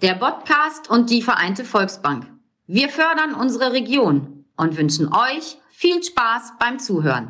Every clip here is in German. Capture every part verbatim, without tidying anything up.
der Podcast und die Vereinte Volksbank. Wir fördern unsere Region und wünschen euch viel Spaß beim Zuhören.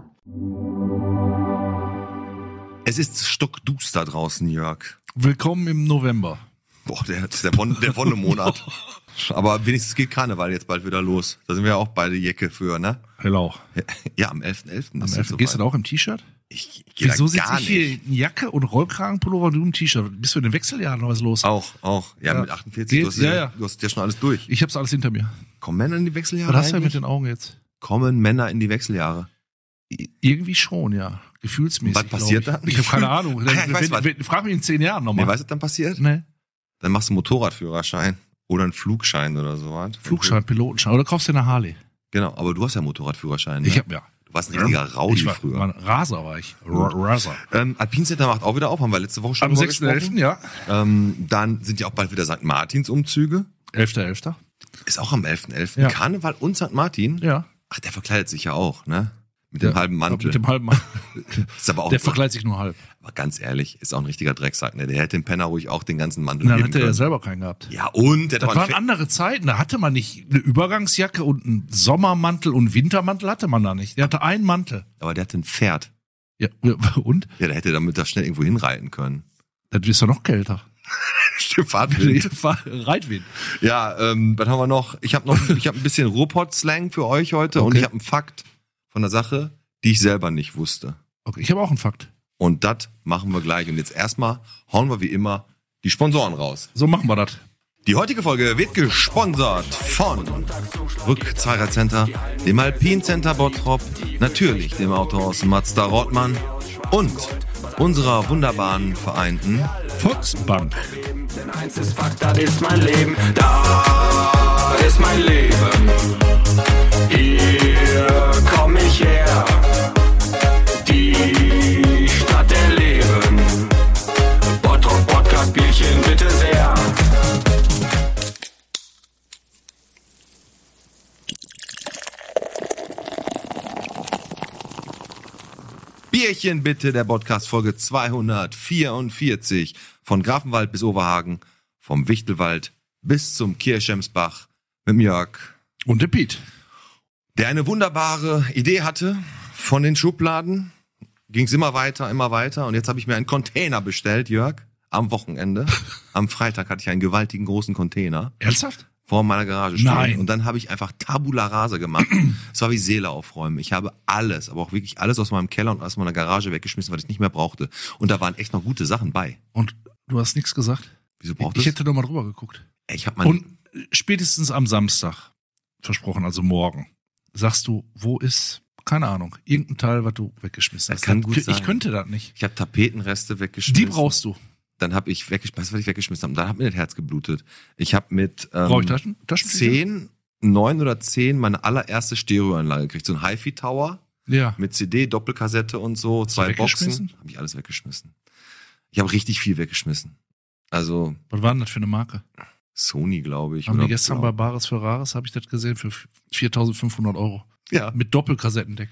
Es ist stockduster draußen, Jörg. Willkommen im November. Boah, der, der, Won- der Wonnemonat. Aber wenigstens geht Karneval jetzt bald wieder los. Da sind wir ja auch beide Jecke für, ne? Hello. Ja, am elften elften Am elften Gehst du da auch im T-Shirt? Ich, ich geh Wieso da sitze gar ich hier nicht. in Jacke und Rollkragenpullover und du im T-Shirt? Bist du in den Wechseljahren oder was los? Auch, auch. Ja, Ja. mit achtundvierzig, du hast, Ja, ja, ja. du hast ja schon alles durch. Ich hab's alles hinter mir. Kommen Männer in die Wechseljahre Was hast du denn eigentlich? mit den Augen jetzt? Kommen Männer in die Wechseljahre? I- Irgendwie schon, ja. Gefühlsmäßig. Was passiert glaub da? ich. Ich habe keine Ahnung. Ah, ja, ich weiß was. wenn, wenn, frag mich in zehn Jahren Nee, nochmal. weißt du, was dann passiert? Nee. Dann machst du einen Motorradführerschein oder einen Flugschein oder so was. Flugschein, Pilotenschein. Oder kaufst du eine Harley? Genau, aber du hast ja Motorradführerschein. Ne? Ich hab ja. Du warst ein richtiger Rowdy ich war, früher. Mann, Raser war ich. R- Raser. Ähm, Alpine Center macht auch wieder auf, haben wir letzte Woche schon Am drüber sechsten elften gesprochen. ja. Ähm, dann sind ja auch bald wieder Sankt Martins Umzüge. elfter elfter Ist auch am elften elften Ja. Karneval und Sankt Martin. Ja. Ach, der verkleidet sich ja auch, ne? Mit dem Ja, halben Mantel. Mit dem halben Mantel. Ist aber auch Der verkleidet sich nur halb. aber ganz ehrlich, ist auch ein richtiger Drecksack, ne? Der hätte dem Penner ruhig auch den ganzen Mantel Dann geben hat er ja können. selber keinen gehabt. Ja, und der hat Das auch waren ein Fe- andere Zeiten. Da hatte man nicht eine Übergangsjacke und einen Sommermantel und einen Wintermantel hatte man da nicht. Der hatte einen Mantel. aber der hatte ein Pferd. Ja, und? Ja, der hätte damit da schnell irgendwo hinreiten können. Das ist doch noch kälter. Stimmt, Fahrtwind. Reitwind. Ja, ähm, was haben wir noch? Ich habe noch, ich habe ein bisschen Ruhrpott-Slang für euch heute und Okay. ich habe einen Fakt von der Sache, die ich selber nicht wusste. Okay, ich habe auch einen Fakt. Und das machen wir gleich. Und jetzt erstmal hauen wir wie immer die Sponsoren raus. So machen wir das. Die heutige Folge wird gesponsert von Rück Zweirad-Center, dem Alpine Center Bottrop, natürlich dem Autohaus Mazda Rottmann und unserer wunderbaren Vereinten Volksbank. Denn eins ist Fakt, das ist mein Leben. Da ist mein Leben. Hier komm ich her. Die Stadt der Leben. Bottrop Podcast Bierchen bitte sehr. Bierchen bitte, der Podcast Folge zweihundertvierundvierzig. Von Grafenwald bis Oberhagen, vom Wichtelwald bis zum Kirchhemsbach mit dem Jörg, Und der Piet. der eine wunderbare Idee hatte von den Schubladen. Ging es immer weiter, immer weiter. Und jetzt habe ich mir einen Container bestellt, Jörg, am Wochenende. Am Freitag hatte ich einen gewaltigen großen Container Ernsthaft? vor meiner Garage stehen. Nein. Und dann habe ich einfach Tabula Rasa gemacht. Es war wie Seele aufräumen. Ich habe alles, aber auch wirklich alles aus meinem Keller und aus meiner Garage weggeschmissen, was ich nicht mehr brauchte. Und da waren echt noch gute Sachen bei. Und du hast nichts gesagt? Wieso braucht Ich es? hätte doch mal drüber geguckt. Ey, Ich habe mein Und spätestens am Samstag, versprochen, also morgen, sagst du, wo ist, keine Ahnung, irgendein Teil, was du weggeschmissen Das hast. kann Das- gut ich sein. könnte das nicht. Ich habe Tapetenreste weggeschmissen. Die brauchst du. Dann habe ich weggeschmissen, weißt du, was ich weggeschmissen habe? Dann hat mir das Herz geblutet. Ich habe mit Brauche ich ähm, Taschen? Taschentücher? zehn, neun oder zehn meine allererste Stereoanlage gekriegt. So ein Hi-Fi-Tower Ja. mit C D, Doppelkassette und so, zwei Boxen. weggeschmissen? Habe ich alles weggeschmissen. Ich habe richtig viel weggeschmissen. Also Was war denn das für eine Marke? Sony, glaube ich. Haben oder die gestern Blau. bei Bares für Rares, habe ich das gesehen, für viertausendfünfhundert Euro. Ja, Mit Doppelkassettendeck.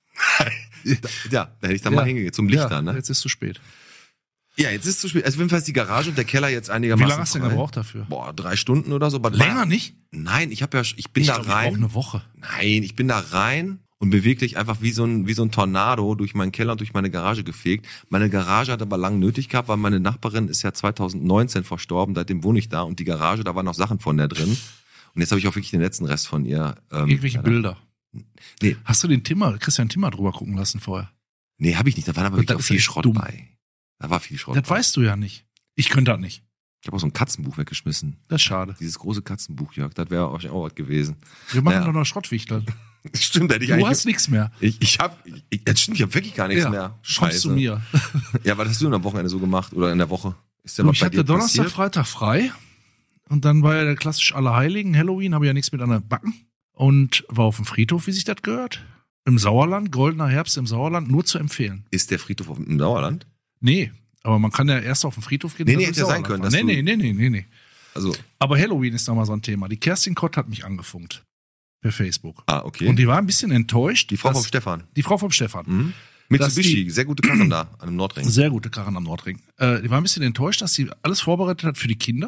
ja, da hätte ich dann Ja. mal hingegangen, zum Lichter, ja, ne? Jetzt ist zu spät. Ja, jetzt ist es zu spät. Also jedenfalls die Garage und der Keller jetzt Wie einigermaßen lange hast du denn frei. gebraucht dafür? Boah, drei Stunden oder so. Aber Länger nicht? Nein, ich habe ja, ich bin ich da glaub, ich brauch rein. eine Woche. Nein, ich bin da rein und bin wirklich einfach wie so ein, wie so ein Tornado durch meinen Keller und durch meine Garage gefegt. Meine Garage hat aber lang nötig gehabt, weil meine Nachbarin ist ja zweitausendneunzehn verstorben, seitdem wohne ich da und die Garage, da waren noch Sachen von der drin. Und jetzt habe ich auch wirklich den letzten Rest von ihr. Ähm, Irgendwelche ja, Bilder. Nee. Hast du den Timmer, Christian Timmer drüber gucken lassen vorher? Nee, habe ich nicht. Da war aber Das wirklich auch ist viel echt Schrott dumm. bei. Da war viel Schrott Das bei. weißt du ja nicht. Ich könnte das nicht. Ich habe auch so ein Katzenbuch weggeschmissen. Das ist schade. Dieses große Katzenbuch, Jörg, das wäre auch was gewesen. Wir machen Ja. doch noch Schrottwichteln. Stimmt, hätte ich Du eigentlich. hast nichts mehr. Ich, ich habe, ich, das stimmt, ich habe wirklich gar nichts Ja, mehr. Kommst zu mir. Ja, was hast du denn am Wochenende so gemacht oder in der Woche? Ist ja Du, was ich bei hatte dir Donnerstag, passiert? Freitag frei. Und dann war ja der klassisch Allerheiligen, Halloween, habe ich ja nichts miteinander backen. Und war auf dem Friedhof, wie sich das gehört. Im Sauerland, goldener Herbst im Sauerland, nur zu empfehlen. Ist der Friedhof auf- im Sauerland? Nee, aber man kann ja erst auf den Friedhof gehen. Nee, dann nee, im hätte ja sein Sauerland können, fahren. dass Nee, du- nee, nee, nee, nee, nee. Also, Aber Halloween ist nochmal so ein Thema. Die Kerstin Kott hat mich angefunkt. Per Facebook. ah, okay. Und die war ein bisschen enttäuscht. die Frau dass- vom Stefan. Die Frau vom Stefan. Mhm. Dass Mitsubishi, die- sehr gute Karren da, an dem Nordring. Sehr gute Karren am Nordring. Äh, die war ein bisschen enttäuscht, dass sie alles vorbereitet hat für die Kinder.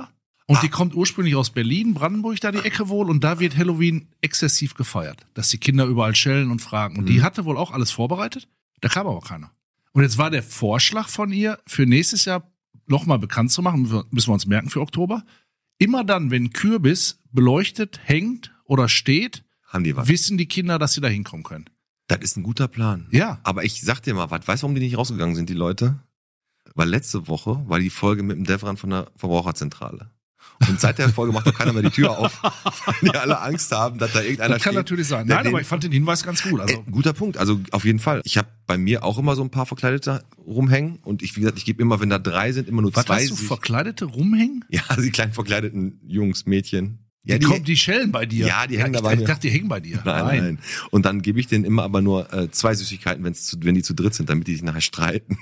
Und Ah. die kommt ursprünglich aus Berlin, Brandenburg, da die Ecke wohl. Und da wird Halloween exzessiv gefeiert. Dass die Kinder überall schellen und fragen. Und Mhm. die hatte wohl auch alles vorbereitet. Da kam aber keiner. Und jetzt war der Vorschlag von ihr, für nächstes Jahr nochmal bekannt zu machen, müssen wir uns merken für Oktober. Immer dann, wenn Kürbis beleuchtet, hängt oder steht, Haben die was? wissen die Kinder, dass sie da hinkommen können. Das ist ein guter Plan. Ja. Aber ich sag dir mal, was, weißt du, warum die nicht rausgegangen sind, die Leute? Weil letzte Woche war die Folge mit dem Devran von der Verbraucherzentrale. Und seit der Folge macht doch keiner mehr die Tür auf, weil die alle Angst haben, dass da irgendeiner Das kann steht. natürlich sein. der Nein, den- aber ich fand den Hinweis ganz gut. Also, Ey, guter Punkt, also auf jeden Fall. Ich habe bei mir auch immer so ein paar Verkleidete rumhängen und ich, wie gesagt, ich gebe immer, wenn da drei sind, immer nur was zwei. hast du, sich- Verkleidete rumhängen? Ja, die kleinen verkleideten Jungs, Mädchen. Ja, die, kommen, die schellen bei dir. Ja, die hängen ich, da bei ich mir. dachte, die hängen bei dir. Nein, nein, Und dann gebe ich denen immer aber nur äh, zwei Süßigkeiten, wenn's zu, wenn die zu dritt sind, damit die sich nachher streiten.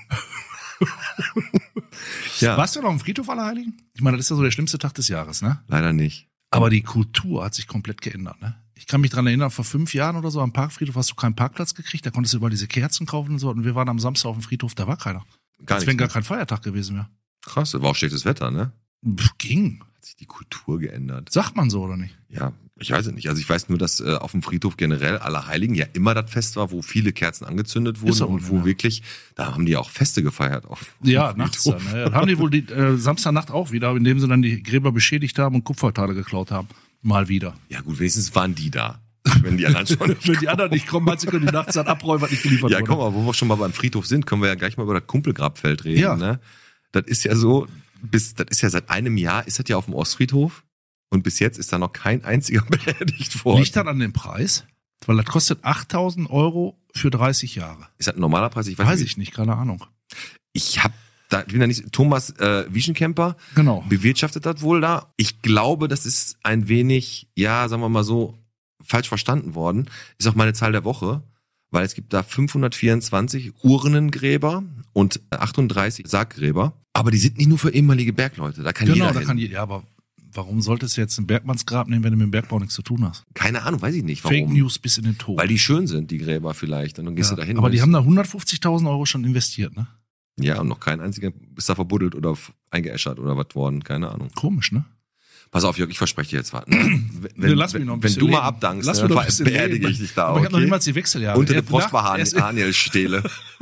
Ja, Warst du noch am Friedhof Allerheiligen? Ich meine, das ist ja so der schlimmste Tag des Jahres, ne? leider nicht. Aber die Kultur hat sich komplett geändert, ne? Ich kann mich dran erinnern, vor fünf Jahren oder so am Parkfriedhof hast du keinen Parkplatz gekriegt, da konntest du überall diese Kerzen kaufen und so. Und wir waren am Samstag auf dem Friedhof, da war keiner. Gar Als wenn nicht. gar kein Feiertag gewesen wäre. Krass, das war auch schlechtes Wetter, ne? Pff, ging. Hat sich die Kultur geändert. Sagt man so, oder nicht? Ja, ich weiß es nicht. Also ich weiß nur, dass äh, auf dem Friedhof generell Allerheiligen ja immer das Fest war, wo viele Kerzen angezündet wurden Ist so, und wo ja. wirklich, da haben die auch Feste gefeiert. Auf Ja, auf dem nachts dann. Friedhof. Ne? Haben die wohl die äh, Samstagnacht auch wieder, indem sie dann die Gräber beschädigt haben und Kupferteile geklaut haben. Mal wieder. Ja gut, wenigstens waren die da. Wenn die anderen schon nicht Wenn die anderen nicht kommen, meinst du, können die nachts dann abräumen, was nicht geliefert Ja, wurde. komm mal, wo wir schon mal beim Friedhof sind, können wir ja gleich mal über das Kumpelgrabfeld reden. Ja. Ne? Das ist ja so, bis, das ist ja seit einem Jahr, ist das ja auf dem Ostfriedhof und bis jetzt ist da noch kein einziger beerdigt worden. Liegt dann an dem Preis? Weil das kostet achttausend Euro für dreißig Jahre. Ist das ein normaler Preis? Ich weiß, Weiß nicht. ich nicht, keine Ahnung. Ich hab da, ich bin da nicht, Thomas äh, Wieschenkemper Genau. bewirtschaftet das wohl da. Ich glaube, das ist ein wenig, ja, sagen wir mal so, falsch verstanden worden. Ist auch meine Zahl der Woche, weil es gibt da fünfhundertvierundzwanzig Urnengräber und achtunddreißig Sarggräber. Aber die sind nicht nur für ehemalige Bergleute. Da kann Genau, jeder da hin. kann je, ja, aber warum solltest du jetzt ein Bergmannsgrab nehmen, wenn du mit dem Bergbau nichts zu tun hast? Keine Ahnung, weiß ich nicht, warum. Fake News bis in den Tod. Weil die schön sind, die Gräber vielleicht. Und dann gehst ja, du da hin. aber die weißt haben du? da hundertfünfzigtausend Euro schon investiert, ne? Ja, und noch kein einziger ist da verbuddelt oder f- eingeäschert oder was worden. Keine Ahnung. Komisch, ne? Pass auf, Jörg, ich verspreche dir jetzt was. Ne? Wenn, Nee, lass mich noch ein wenn bisschen du mal leben. abdankst, Lass ne, mich noch ein ver- bisschen beerdige leben. ich dich da, Aber ich habe noch okay? niemals die Wechseljahre. Unter der Erst nach- Prosper erst- Haniel-Stele.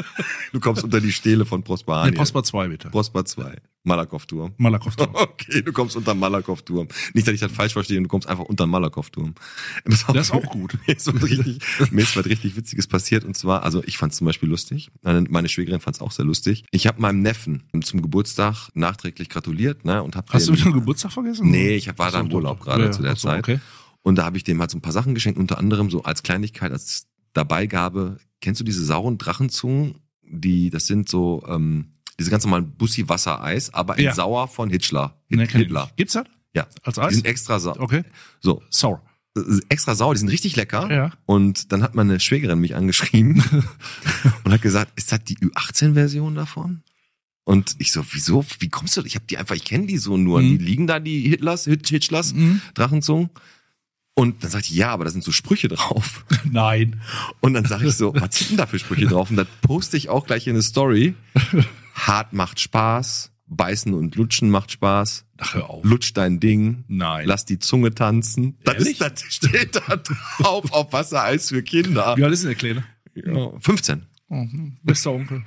Du kommst unter die Stele von Prosper Nee, Haniel. Prosper zwei, bitte. Prosper zwei. Malakow-Turm. Malakow. Okay, du kommst unter den Malakow-Turm. Nicht, dass ich das falsch verstehe, du kommst einfach unter den Malakow-Turm. Das Das ist auch gut. Mir ist, was richtig, mir ist was richtig Witziges passiert und zwar, also ich fand es zum Beispiel lustig, meine, meine Schwägerin fand es auch sehr lustig. Ich habe meinem Neffen zum Geburtstag nachträglich gratuliert, ne, und hab Hast du den- wieder einen Geburtstag vergessen? Nee, ich hab- war Ach da so, im doch, Urlaub doch. gerade Ja, zu der ach so, Zeit. Okay. Und da habe ich dem halt so ein paar Sachen geschenkt, unter anderem so als Kleinigkeit, als Dabeigabe. Kennst du diese sauren Drachenzungen? Die, das sind so ähm, diese ganz normalen Bussi-Wassereis, aber in Ja. sauer von Hitler. Nee, kenn ich Hitler. nicht. Gibt's das? Ja. Als Die Eis? sind extra sauer. Okay. So, Sour. äh, extra sauer, die sind richtig lecker. Ja. Und dann hat meine Schwägerin mich angeschrieben und hat gesagt, ist das die Ü achtzehn Version davon? Und ich so, wieso? Wie kommst du? Ich habe die einfach, ich kenne die so nur. Mhm. Die liegen da, die Hitlers, Hit- Hitlers, Mhm. Drachenzungen. Und dann sagt die, ja, aber da sind so Sprüche drauf. Nein. Und dann sage ich so, was sind denn da für Sprüche drauf? Und das poste ich auch gleich in eine Story. Hart macht Spaß, beißen und lutschen macht Spaß. Ach, hör auf. Lutsch dein Ding. Nein. Lass die Zunge tanzen. Das, Ehrlich? ist, das steht da drauf auf Wassereis für Kinder. Wie alt ist denn der Kleine? Ja, fünfzehn. Oh, hm, bester Onkel.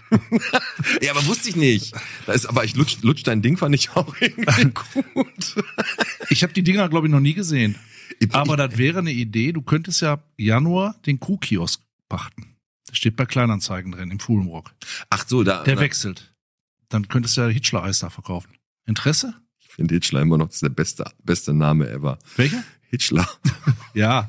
Ja, aber wusste ich nicht. Da ist, aber ich lutsch, lutsch dein Ding fand ich auch irgendwie gut. Ich habe die Dinger, glaube ich, noch nie gesehen. Ich- Aber das wäre eine Idee. Du könntest ja Januar den Kuhkiosk pachten. Das steht bei Kleinanzeigen drin, im Fuhlenrock. Ach so, da. Der na, wechselt. Dann könntest du ja Hitchler-Eis da verkaufen. Interesse? Ich finde Hitchler immer noch das ist der beste, beste Name ever. Welcher? Hitchler. Ja.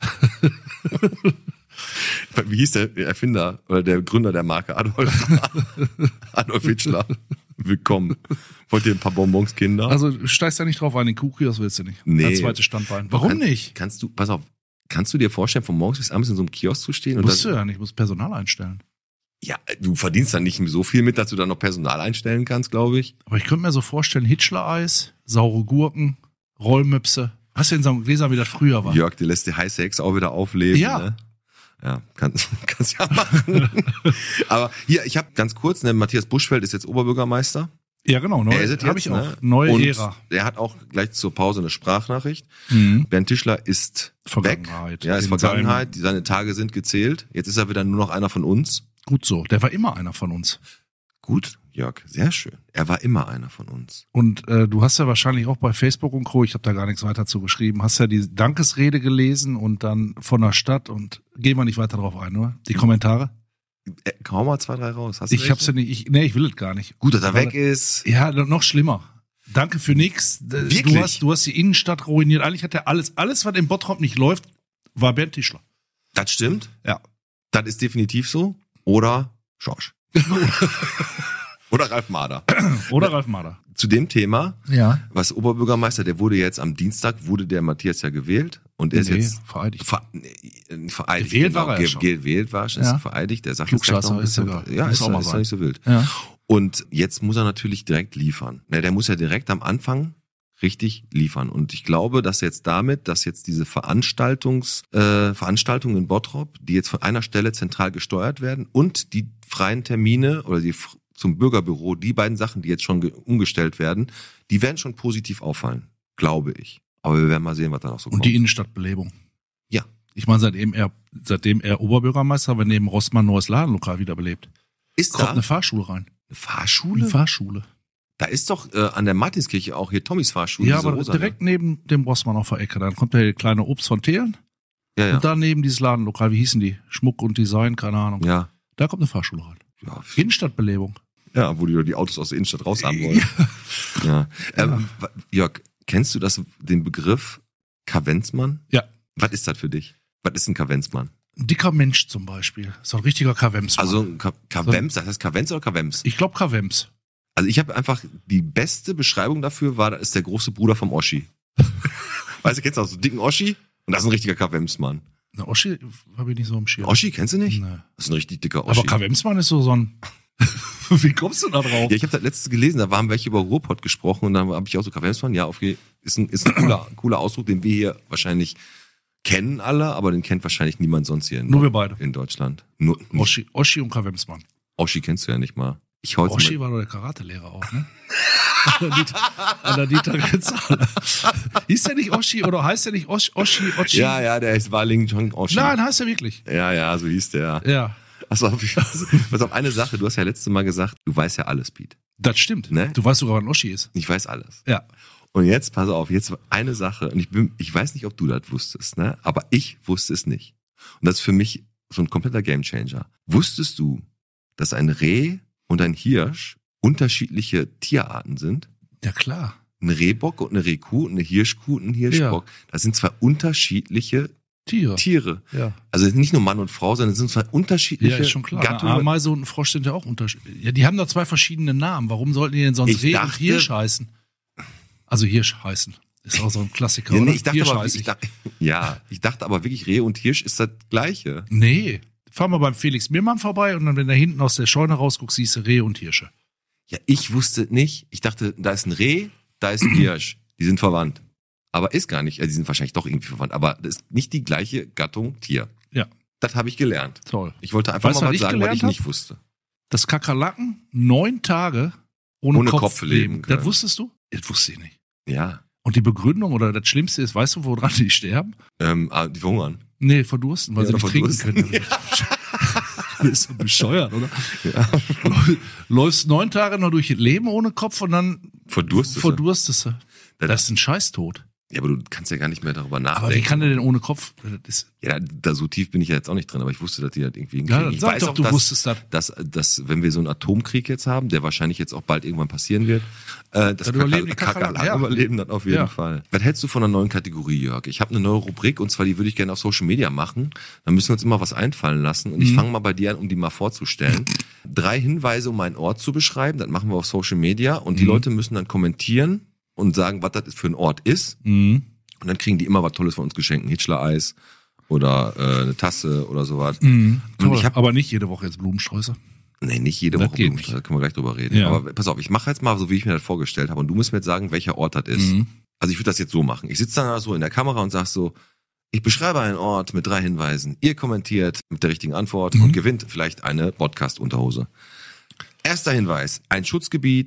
Wie hieß der Erfinder oder der Gründer der Marke? Adolf, Adolf Hitchler. Willkommen. Wollt ihr ein paar Bonbons, Kinder? Also du steigst da nicht drauf ein, den Kuhkiosk willst du nicht. Nee. Als zweites Standbein. Warum Kann- nicht? Kannst du, pass auf, kannst du dir vorstellen, von morgens bis abends in so einem Kiosk zu stehen? Und Musst dann, du ja nicht, musst Personal einstellen. ja, du verdienst dann nicht so viel mit, dass du dann noch Personal einstellen kannst, glaube ich. Aber ich könnte mir so vorstellen, Hitchler-Eis, saure Gurken, Rollmöpse. Was denn so ein Gläser, wie das früher war? Jörg, die lässt die heiße Hexe auch wieder aufleben. Ja. Ne? Ja, kannst, kannst ja machen. Aber hier, ich habe ganz kurz, ne, Matthias Buschfeld ist jetzt Oberbürgermeister Ja, genau. Neu, Er ist es hab jetzt, ich auch. ne? Neue Und Ära. er hat auch gleich zur Pause eine Sprachnachricht. Mhm. Bernd Tischler ist weg. Vergangenheit. Ja, ist In Vergangenheit. Seine Tage sind gezählt. Jetzt ist er wieder nur noch einer von uns. Gut so. Der war immer einer von uns. Gut, Jörg, sehr schön. Er war immer einer von uns. Und äh, du hast ja wahrscheinlich auch bei Facebook und Co., ich habe da gar nichts weiter zu geschrieben, hast ja die Dankesrede gelesen und dann von der Stadt und gehen wir nicht weiter drauf ein, oder? Die Kommentare? Äh, Kaum mal zwei, drei raus. Hast du Ich hab's ja nicht, ich, nee, ich will es gar nicht. Gut, dass er Weil- weg ist. Ja, noch schlimmer. Danke für nix. Wirklich? Du hast, du hast die Innenstadt ruiniert. Eigentlich hat er alles, alles, was im Bottrop nicht läuft, war Bernd Tischler. Das stimmt. Ja. Das ist definitiv so. Oder Schorsch. Oder Ralf Mader. Oder Ralf Mader. Zu dem Thema, Ja. was Oberbürgermeister, der wurde jetzt am Dienstag, wurde der Matthias ja gewählt. Und er ist Nee, jetzt vereidigt. ver, nee, vereidigt. Gewählt war er ja ge- schon. Gewählt war er schon, Ja. ist vereidigt. Der sagt jetzt gleich Klugscheißer, noch ein ist bisschen. egal. Ja, Muss ist, auch mal ist doch sein. nicht so wild. Ja. Und jetzt muss er natürlich direkt liefern. Ne, der muss ja direkt am Anfang richtig liefern. Und ich glaube, dass jetzt damit, dass jetzt diese Veranstaltungs, äh, Veranstaltungen in Bottrop, die jetzt von einer Stelle zentral gesteuert werden und die freien Termine oder die f- zum Bürgerbüro, die beiden Sachen, die jetzt schon ge- umgestellt werden, die werden schon positiv auffallen, glaube ich. Aber wir werden mal sehen, was da noch so Und kommt. die Innenstadtbelebung. Ja. Ich meine, seitdem er, seitdem er Oberbürgermeister war, neben Rossmann neues Ladenlokal wiederbelebt. Ist Kommt da eine Fahrschule rein. eine Fahrschule? Eine Fahrschule. Da ist doch äh, an der Martinskirche auch hier Tommys Fahrschule. Ja, diese aber rosane. direkt neben dem Rossmann auf der Ecke. Dann kommt der kleine Obst von Thelen. Ja, ja. Und daneben dieses Ladenlokal, wie hießen die? Schmuck und Design, keine Ahnung. Ja. Da kommt eine Fahrschule rein. Ja, Innenstadtbelebung. ja, wo die die Autos aus der Innenstadt raus haben wollen. Ja. Ähm, wa- Jörg, kennst du das, den Begriff Kavenzmann? Ja. Was ist das für dich? Was ist ein Kavenzmann? Ein dicker Mensch zum Beispiel. So ein richtiger Kavems. Also ein Ka- Kavems, das heißt Kavenz oder Kavems? ich glaube Kavems. Also ich habe einfach, die beste Beschreibung dafür war, das ist der große Bruder vom Oschi. Weißt du, kennst du auch so einen dicken Oschi? Und das ist ein richtiger Kavemsmann. Na, Oschi habe ich nicht so im Schirm. Oschi, kennst du nicht? Nee. Das ist ein richtig dicker Oschi. Aber Kavemsmann ist so so ein... Wie kommst du da drauf? Ja, ich habe das letztes gelesen, da haben welche über Ruhrpott gesprochen und dann habe ich auch so Kavemsmann, ja, okay, ist ein, ist ein cooler, cooler Ausdruck, den wir hier wahrscheinlich kennen alle, aber den kennt wahrscheinlich niemand sonst hier in, Nur wir beide. in Deutschland. Nur Oschi, Oschi und Kavemsmann. Oschi kennst du ja nicht mal. Ich hol's Oschi mal. war doch der Karatelehrer auch, ne? An der Dieter- An der Dieter Ritzhalle. Hieß der nicht Oschi oder heißt der nicht Oschi? Oschi, Oschi? Ja, ja, der ist Waling Chong Oschi. Nein, heißt er wirklich. Ja, ja, so hieß der. Ja, Achso, pass auf eine Sache, du hast ja letztes Mal gesagt, du weißt ja alles, Pete. das stimmt. Ne? Du weißt sogar, wann Oschi ist. Ich weiß alles. Ja. Und jetzt, pass auf, jetzt eine Sache, und ich bin, ich weiß nicht, ob du das wusstest, ne? Aber ich wusste es nicht. Und das ist für mich so ein kompletter Gamechanger. Wusstest du, dass ein Reh und ein Hirsch unterschiedliche Tierarten sind? Ja, klar. Ein Rehbock und eine Rehkuh und eine Hirschkuh und ein Hirschbock. Das sind zwei unterschiedliche Tiere. Tiere. Ja. Also nicht nur Mann und Frau, sondern es sind zwei unterschiedliche Ja, ist schon klar. Eine Gattungen. Ameise und ein Frosch sind ja auch unterschiedlich. Ja, die haben da zwei verschiedene Namen. Warum sollten die denn sonst Ich Reh und dachte- Hirsch heißen? Also Hirsch heißen. Ist auch so ein Klassiker, Ja, nee, oder? ich dachte Hirsch aber, heiß ich dachte, ja, ich dachte aber wirklich, Reh und Hirsch ist das Gleiche. Nee. Fahr mal beim Felix Mirmann vorbei und dann, wenn du hinten aus der Scheune rausguckst, siehst du Reh und Hirsche. Ja, ich wusste nicht. Ich dachte, da ist ein Reh, da ist ein Hirsch. Die sind verwandt. Aber ist gar nicht. Also die sind wahrscheinlich doch irgendwie verwandt. Aber das ist nicht die gleiche Gattung Tier. Ja. Das habe ich gelernt. Toll. Ich wollte einfach Weißt du, mal was was ich sagen, was gelernt ich hab? nicht wusste. Dass Kakerlaken neun Tage ohne, Ohne Kopf, Kopf leben leben. können. Das wusstest du? Das wusste ich nicht. Ja. Und die Begründung oder das Schlimmste ist, weißt du, woran die sterben? Ähm, ah, die verhungern. Nee, verdursten, weil Ja, sie nicht oder trinken verdursten. können. Das ist so bescheuert, oder? Läufst neun Tage nur durch das Leben ohne Kopf und dann Verdurstest du? verdurstest du. Das ist ein Scheißtod. Ja, aber du kannst ja gar nicht mehr darüber nachdenken. Aber wie kann der denn ohne Kopf? Das ist, Ja, da so tief bin ich ja jetzt auch nicht drin, aber ich wusste, dass die das irgendwie ja, hinkriegen. Ich sag weiß doch, auch, du dass, wusstest das. dass, dass, wenn wir so einen Atomkrieg jetzt haben, der wahrscheinlich jetzt auch bald irgendwann passieren wird, äh, dass Dann überleben die Kakerlaken Kakerlaken, ja. überleben das auf jeden Ja. Fall. Was hältst du von einer neuen Kategorie, Jörg? Ich habe eine neue Rubrik und zwar die würde ich gerne auf Social Media machen. Da müssen wir uns immer was einfallen lassen und ich Mhm. fange mal bei dir an, um die mal vorzustellen. Drei Hinweise, um einen Ort zu beschreiben, das machen wir auf Social Media und die Mhm. Leute müssen dann kommentieren und sagen, was das für ein Ort ist. Mhm. Und dann kriegen die immer was Tolles von uns geschenkt. Ein Hitchler-Eis oder äh, eine Tasse oder sowas. Mhm. Und Toll. ich hab- Aber nicht jede Woche jetzt Blumensträuße. Nee, nicht jede Das Woche geht Blumenstrauß, da können wir gleich drüber reden. Ja. Aber pass auf, ich mache jetzt mal so, wie ich mir das vorgestellt habe. Und du musst mir jetzt sagen, welcher Ort das ist. Mhm. Also ich würde das jetzt so machen. Ich sitze dann so in der Kamera und sag so, ich beschreibe einen Ort mit drei Hinweisen. Ihr kommentiert mit der richtigen Antwort Mhm. und gewinnt vielleicht eine Podcast-Unterhose. Erster Hinweis, ein Schutzgebiet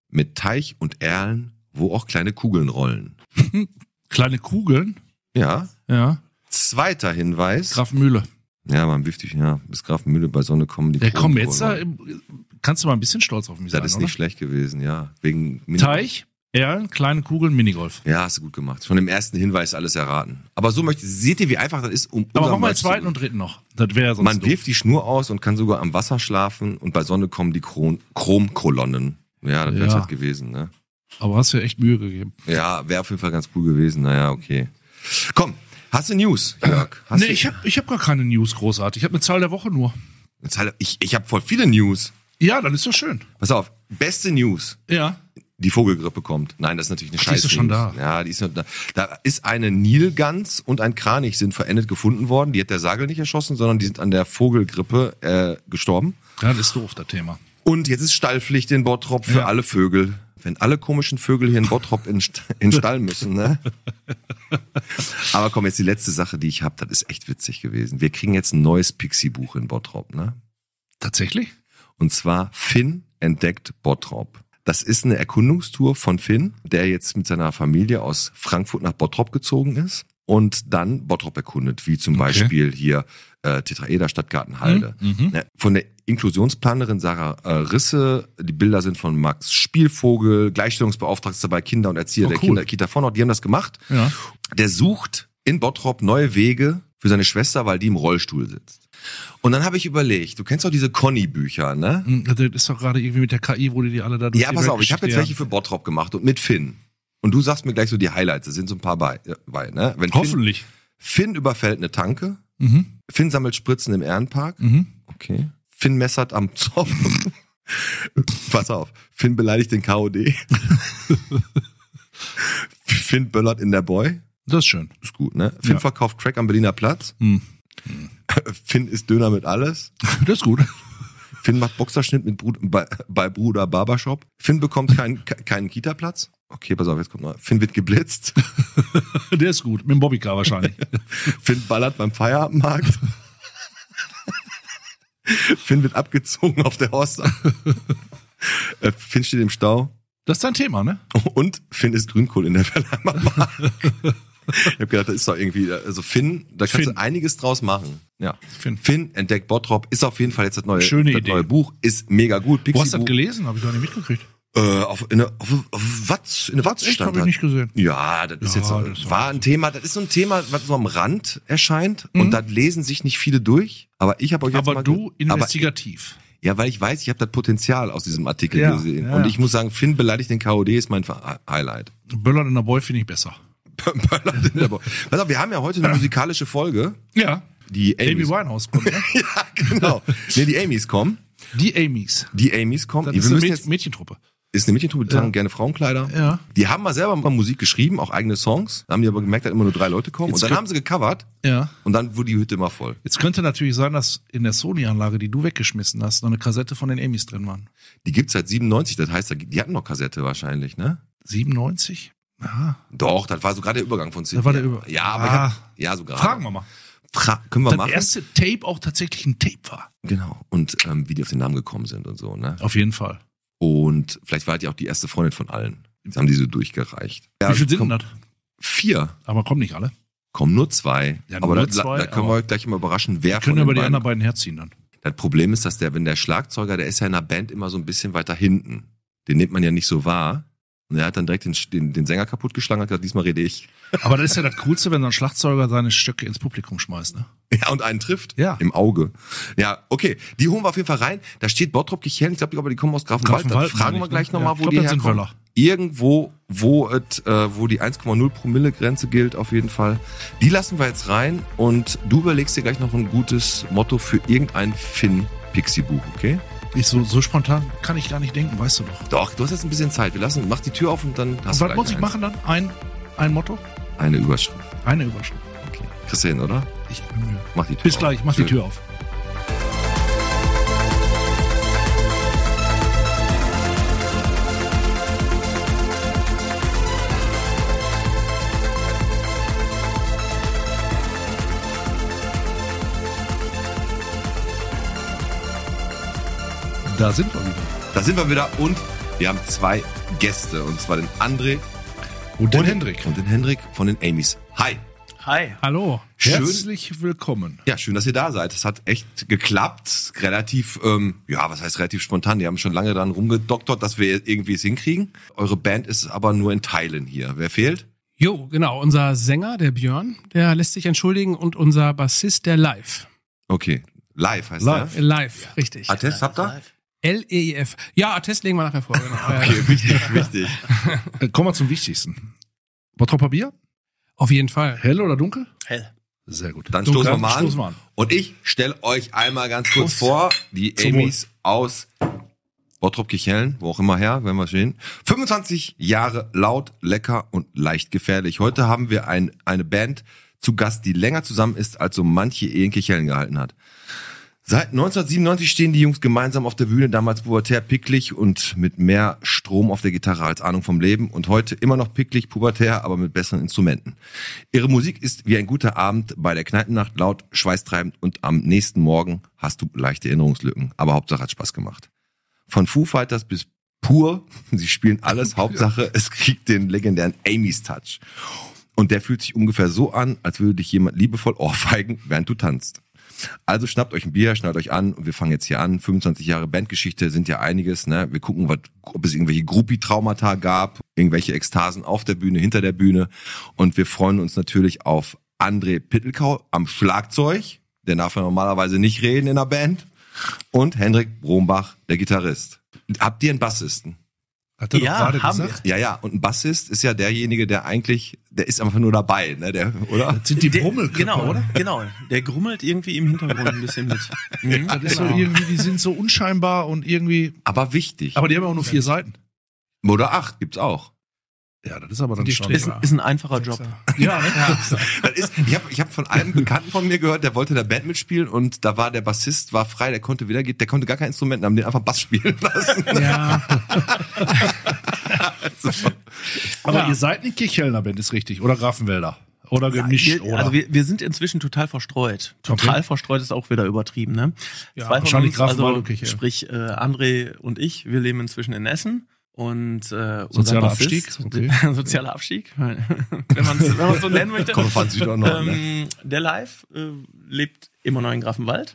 mit Teich und Erlen, wo auch kleine Kugeln rollen. Kleine Kugeln? Ja. Ja. Zweiter Hinweis. Grafenmühle. Ja, man wichtig, ja. Bis Grafenmühle bei Sonne kommen die Ja, komm, Kronen- jetzt äh, kannst du mal ein bisschen stolz auf mich Das sein, ist oder? nicht schlecht gewesen, ja. Wegen Mini- Teich, Erlen, kleine Kugeln, Minigolf. Ja, hast du gut gemacht. Schon im ersten Hinweis alles erraten. Aber so möchte, seht ihr, wie einfach das ist, um Aber unser mach mal den Merch zu zweiten gewinnen. und dritten noch. Das wäre sonst Man doof. wirft die Schnur aus und kann sogar am Wasser schlafen und bei Sonne kommen die Chron- Chromkolonnen. Ja, das wäre Ja. halt gewesen, ne? Aber hast dir echt Mühe gegeben. Ja, wäre auf jeden Fall ganz cool gewesen. Naja, okay. Komm, hast du News, Jörg? Hast Nee, du, ich habe ich hab gar keine News großartig. Ich habe eine Zahl der Woche nur. Jetzt halt- ich ich habe voll viele News. Ja, dann ist doch schön. Pass auf, beste News. Ja. Die Vogelgrippe kommt. Nein, das ist natürlich eine Ach, die ist Scheiße. doch schon da. Ja, die ist noch da. Da ist eine Nilgans und ein Kranich sind verendet gefunden worden. Die hat der Sagel nicht erschossen, sondern die sind an der Vogelgrippe äh, gestorben. Ja, das ist doof, das Thema. Und jetzt ist Stallpflicht in Bottrop für Ja. alle Vögel. Wenn alle komischen Vögel hier in Bottrop in, St- in Stall müssen, ne? Aber komm, jetzt die letzte Sache, die ich habe, das ist echt witzig gewesen. Wir kriegen jetzt ein neues Pixie-Buch in Bottrop, ne? Tatsächlich? Und zwar Finn entdeckt Bottrop. Das ist eine Erkundungstour von Finn, der jetzt mit seiner Familie aus Frankfurt nach Bottrop gezogen ist und dann Bottrop erkundet, wie zum Okay. Beispiel hier äh, Tetraeder, Stadtgartenhalde. Mhm. Ne, von der Inklusionsplanerin Sarah äh, Risse, die Bilder sind von Max Spielvogel, Gleichstellungsbeauftragter bei Kinder und Erzieher Oh, der cool. Kinder Kita von Ort, die haben das gemacht. Ja. Der sucht in Bottrop neue Wege für seine Schwester, weil die im Rollstuhl sitzt. Und dann habe ich überlegt, du kennst doch diese Conny-Bücher, ne? Hm, Das ist doch gerade irgendwie mit der K I, wo die die alle da durch Ja, die pass Welt auf, ich habe jetzt geschickt- welche für Bottrop gemacht und mit Finn. Und du sagst mir gleich so die Highlights, da sind so ein paar bei, äh, bei ne? Wenn Finn, Hoffentlich. Finn überfällt eine Tanke, Mhm. Finn sammelt Spritzen im Ehrenpark, Mhm. okay. Finn messert am Zoff. Pass auf, Finn beleidigt den K O D. Finn böllert in der Boy, Das ist schön. ist gut, ne? Finn Ja. verkauft Crack am Berliner Platz. Hm. Finn isst Döner mit alles. Das ist gut. Finn macht Boxerschnitt mit Brud bei, bei Bruder Barbershop. Finn bekommt keinen keinen Kita-Platz. Okay, pass auf, jetzt kommt noch. Finn wird geblitzt. Der ist gut. Mit dem Bobbycar wahrscheinlich. Finn ballert beim Feierabendmarkt. Finn wird abgezogen auf der Horst. Äh, Finn steht im Stau. Das ist dein Thema, ne? Und Finn isst Grünkohl in der Verleimer Mark. Ich habe gedacht, das ist doch irgendwie, also Finn, da kannst Finn. du einiges draus machen. Ja. Finn. Finn entdeckt Bottrop, ist auf jeden Fall jetzt das neue, Schöne das Idee. neue Buch, ist mega gut. Wo hast du das Pixie-Buch. gelesen? Habe ich gar nicht mitgekriegt. Äh, auf, in der, auf, auf Watz, in der Watz Echt, stand habe ich das. nicht gesehen. Ja, das ist Ja, jetzt, das war war ein Thema, das ist so ein Thema, was so am Rand erscheint Mhm. und da lesen sich nicht viele durch, aber ich habe euch jetzt Aber mal du ge- aber, investigativ. ja, weil ich weiß, ich habe das Potenzial aus diesem Artikel Ja, gesehen ja, und ja. ich muss sagen, Finn beleidigt den K O D ist mein Ver- Highlight. Böllern in der Boy finde ich besser. Böllert in der Bo- Pass auf, wir haben ja heute eine musikalische Folge, Ja. die Amy Amy's. Winehouse kommt, ne? Ja, genau. Nee, die Amy's kommen. Die Amy's. Die Amy's kommen. Das Wir ist eine müssen Mäd jetzt, Mädchentruppe. ist eine Mädchentruppe, die tragen Ja. gerne Frauenkleider. Ja. Die haben mal selber mal Musik geschrieben, auch eigene Songs. Da haben die aber gemerkt, dass immer nur drei Leute kommen. Jetzt und dann könnt- haben sie gecovert Ja. und dann wurde die Hütte immer voll. Jetzt könnte natürlich sein, dass in der Sony-Anlage, die du weggeschmissen hast, noch eine Kassette von den Amy's drin waren. Die gibt's seit siebenundneunzig, das heißt, die hatten noch Kassette wahrscheinlich, ne? siebenundneunzig? Ja. Doch, das war so gerade der Übergang von C D. Das war der Über- Ja, aber Ah. ich hab, ja, so gerade. Fragen wir mal. Fra können wir Das machen? erste Tape auch tatsächlich ein Tape war. Genau. Und ähm, wie die auf den Namen gekommen sind und so, ne? Auf jeden Fall. Und vielleicht war die auch die erste Freundin von allen. Jetzt haben die so durchgereicht. Ja, Wie viel sind komm, denn das? Vier. Aber kommen nicht alle. Kommen nur zwei. Ja, aber nur da, zwei, da können wir aber- euch gleich mal überraschen, wer Wir können von über den die beiden. anderen beiden herziehen dann. Das Problem ist, dass der, wenn der Schlagzeuger, der ist ja in einer Band immer so ein bisschen weiter hinten. Den nimmt man ja nicht so wahr. Und er hat dann direkt den, den, den Sänger kaputtgeschlagen und hat gesagt, diesmal rede ich. Aber das ist ja das Coolste, wenn so ein Schlagzeuger seine Stöcke ins Publikum schmeißt, ne? Ja, und einen trifft. Ja. Im Auge. Ja, okay. Die holen wir auf jeden Fall rein. Da steht Bottrop Kichellen. Ich glaube, aber die kommen aus Grafenwald. Da Grafenwald, fragen meine wir ich, gleich ne? nochmal, Ja, wo ich glaub, die das sind herkommen. Wöller. Irgendwo, wo, et, äh, wo die eins Komma null Promille Grenze gilt, auf jeden Fall. Die lassen wir jetzt rein und du überlegst dir gleich noch ein gutes Motto für irgendein Finn-Pixie-Buch, okay? Ich so, so spontan kann ich gar nicht denken, weißt du doch. Doch, du hast jetzt ein bisschen Zeit. Wir lassen, mach die Tür auf und dann hast Was du gleich muss ich eins. machen dann? Ein, ein Motto? Eine Überschrift. Eine Überschrift. Okay. Kriegst du hin, oder? Ich bin Mühe. Mach die Tür Bis auf. gleich, mach die Tür auf. Da sind wir wieder. Da sind wir wieder und Wir haben zwei Gäste, und zwar den André Und den Hendrik. und den Hendrik von den Amy's. Hi. Hi. Hallo. Schön. Herzlich willkommen. Ja, schön, dass ihr da seid. Es hat echt geklappt. Relativ, ähm, ja, was heißt relativ spontan? Die haben schon lange dran rumgedoktert, dass wir irgendwie es hinkriegen. Eure Band ist aber nur in Teilen hier. Wer fehlt? Jo, genau. Unser Sänger, der Björn, der lässt sich entschuldigen und unser Bassist, der Live. Okay, live heißt Live. Äh, Live, richtig. Attest habt ihr? L E I F. Ja, Attest legen wir nachher vor. Genau. Okay, wichtig, wichtig. Äh, kommen wir zum Wichtigsten. Bottropper Bier? Auf jeden Fall. Hell oder dunkel? Hell. Sehr gut. Dann stoßen wir mal an. Stoßen wir an. Und ich stelle euch einmal ganz kurz Prost. vor, die Zum Amy's aus Bottrop-Kirchhellen, wo auch immer her, wenn wir stehen. fünfundzwanzig Jahre laut, lecker und leicht gefährlich. Heute haben wir ein, eine Band zu Gast, die länger zusammen ist, als so manche Ehe in Kirchhellen gehalten hat. Seit neunzehnhundertsiebenundneunzig stehen die Jungs gemeinsam auf der Bühne, damals pubertär, picklig und mit mehr Strom auf der Gitarre als Ahnung vom Leben, und heute immer noch picklig, pubertär, aber mit besseren Instrumenten. Ihre Musik ist wie ein guter Abend bei der Kneipennacht, laut, schweißtreibend, und am nächsten Morgen hast du leichte Erinnerungslücken, aber Hauptsache hat Spaß gemacht. Von Foo Fighters bis Pur, sie spielen alles, Hauptsache es kriegt den legendären Amy's Touch. Und der fühlt sich ungefähr so an, als würde dich jemand liebevoll ohrfeigen, während du tanzt. Also schnappt euch ein Bier, schnallt euch an, und wir fangen jetzt hier an. fünfundzwanzig Jahre Bandgeschichte sind ja einiges, ne? Wir gucken, was, ob es irgendwelche Groupie-Traumata gab, irgendwelche Ekstasen auf der Bühne, hinter der Bühne. Und wir freuen uns natürlich auf André Pittelkau am Schlagzeug, der darf ja normalerweise nicht reden in der Band, und Hendrik Brombach, der Gitarrist. Habt ihr einen Bassisten? Hat er Ja, doch gerade haben gesagt. Ja, ja, und ein Bassist ist ja derjenige, der eigentlich, der ist einfach nur dabei, ne? Der, oder? Das sind die Der- Brummelköpfe, genau, oder? Genau, der grummelt irgendwie im Hintergrund ein bisschen mit. Mhm. Das ist so irgendwie, die sind so unscheinbar und irgendwie. Aber wichtig. Aber die haben ja auch nur vier Seiten. Oder acht gibt's auch. Ja, das ist aber dann Die schon. Ist, ist ein einfacher Job. Ja, ne? Das ist, ich habe ich hab von einem Bekannten von mir gehört, der wollte in der Band mitspielen, und da war der Bassist, war frei, der konnte wieder, der konnte gar kein Instrument, haben den einfach Bass spielen lassen. Ja, So. Aber Ja. ihr seid eine Kirchhellner Band, ist richtig. Oder Grafenwälder. Oder gemischt, wir, oder? also wir, wir sind inzwischen total verstreut. Total Okay. verstreut ist auch wieder übertrieben, ne? Ja, Zwei von wahrscheinlich uns, Grafenwald also, und Kirchhellen. sprich äh, André und ich, wir leben inzwischen in Essen. Und äh, unser Sozialer Bassist, Abstieg, okay. sozialer Abstieg, wenn man es wenn man's so nennen möchte. Komm, wir fahren Süd auch noch, ne? ähm, der Live äh, lebt immer noch in Grafenwald,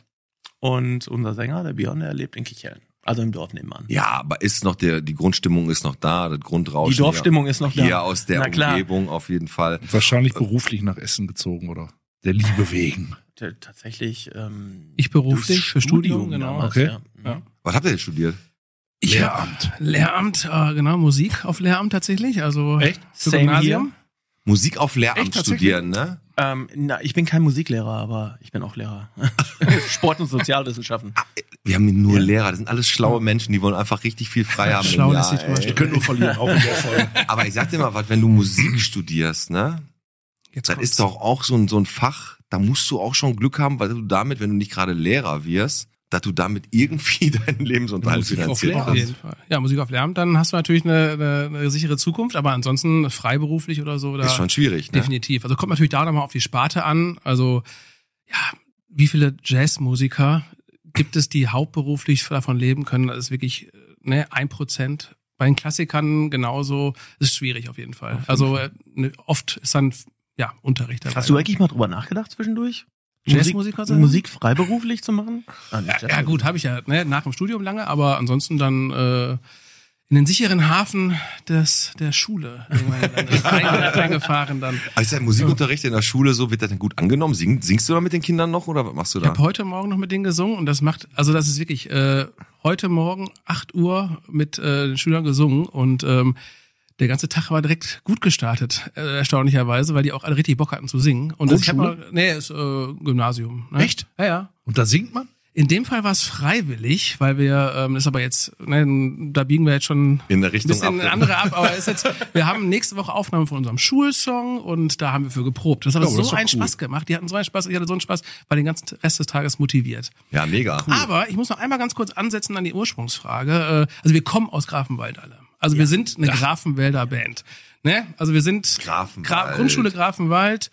und unser Sänger, der Björn, der lebt in Kirchhellen, also im Dorf nebenan. Ja, aber ist noch der, die Grundstimmung ist noch da, das Grundrauschen. Die Dorfstimmung ja, ist noch hier da. aus der Na klar. Umgebung auf jeden Fall. Wahrscheinlich beruflich nach Essen gezogen, oder? Der Liebe wegen. T- Tatsächlich. Ähm, ich beruflich durchs für Studium, genau. damals, Okay. Ja. Ja. Was habt ihr denn studiert? Ich Lehramt. hab Lehramt, äh, genau, Musik auf Lehramt tatsächlich. Also Echt? für Same Gymnasium. Musik auf Lehramt Echt, tatsächlich? studieren, ne? Ähm, na, ich bin kein Musiklehrer, aber ich bin auch Lehrer. Sport- und Sozialwissenschaften. Wir haben nur Lehrer, das sind alles schlaue Menschen, die wollen einfach richtig viel frei haben. im Schlau Jahr, lässt sich ey. vorstellen. Wir können nur verlieren, auch in der Folge. Aber ich sag dir mal was, wenn du Musik studierst, ne? Jetzt Das kommt's. ist doch auch so ein, so ein Fach, da musst du auch schon Glück haben, weil du damit, wenn du nicht gerade Lehrer wirst, dass du damit irgendwie deinen Lebensunterhalt Musik auf finanziert Lehramt. Auf hast. jeden Fall. Ja, Musik auf Lehramt, dann hast du natürlich eine, eine, eine sichere Zukunft, aber ansonsten freiberuflich oder so. Da Ist schon schwierig, ne? definitiv. Also kommt natürlich da nochmal auf die Sparte an. Also, ja, wie viele Jazzmusiker gibt es, die hauptberuflich davon leben können? Das ist wirklich, ne, ein Prozent. Bei den Klassikern genauso. Das ist schwierig auf jeden Fall. Auf jeden also, äh, ne, oft ist dann, ja, Unterricht dabei. Hast du eigentlich mal drüber nachgedacht zwischendurch? Jazzmusiker Musik, sein? Musik freiberuflich zu machen? Ah, nicht Ja, gut, habe ich ja, ne, nach dem Studium lange, aber ansonsten dann äh, in den sicheren Hafen des der Schule irgendwann dann reinge- reingefahren dann. Also ist der Musikunterricht in der Schule so, wird das denn gut angenommen? Sing, singst du da mit den Kindern noch oder was machst du Ich da? habe heute Morgen noch mit denen gesungen und das macht, also das ist wirklich äh, heute Morgen acht Uhr mit äh, den Schülern gesungen und ähm, der ganze Tag war direkt gut gestartet, äh, erstaunlicherweise, weil die auch alle richtig Bock hatten zu singen. Und das, ich hab Grundschule? mal, nee, ist äh, Gymnasium. Ne? Echt? Ja, ja. Und da singt man? In dem Fall war es freiwillig, weil wir, ähm, das ist aber jetzt, ne, da biegen wir jetzt schon In der ein Richtung bisschen ab. andere ab, aber ist jetzt, wir haben nächste Woche Aufnahme von unserem Schulsong und da haben wir für geprobt. Das hat Ja, aber das so ist doch einen cool. Spaß gemacht. Die hatten so einen Spaß, ich hatte so einen Spaß, war den ganzen Rest des Tages motiviert. Ja, mega. Aber ich muss noch einmal ganz kurz ansetzen an die Ursprungsfrage. Äh, Also wir kommen aus Grafenwald alle. Also wir sind eine Grafenwälder Band. Ne? Also wir sind Grafenwald. Gra Grundschule Grafenwald.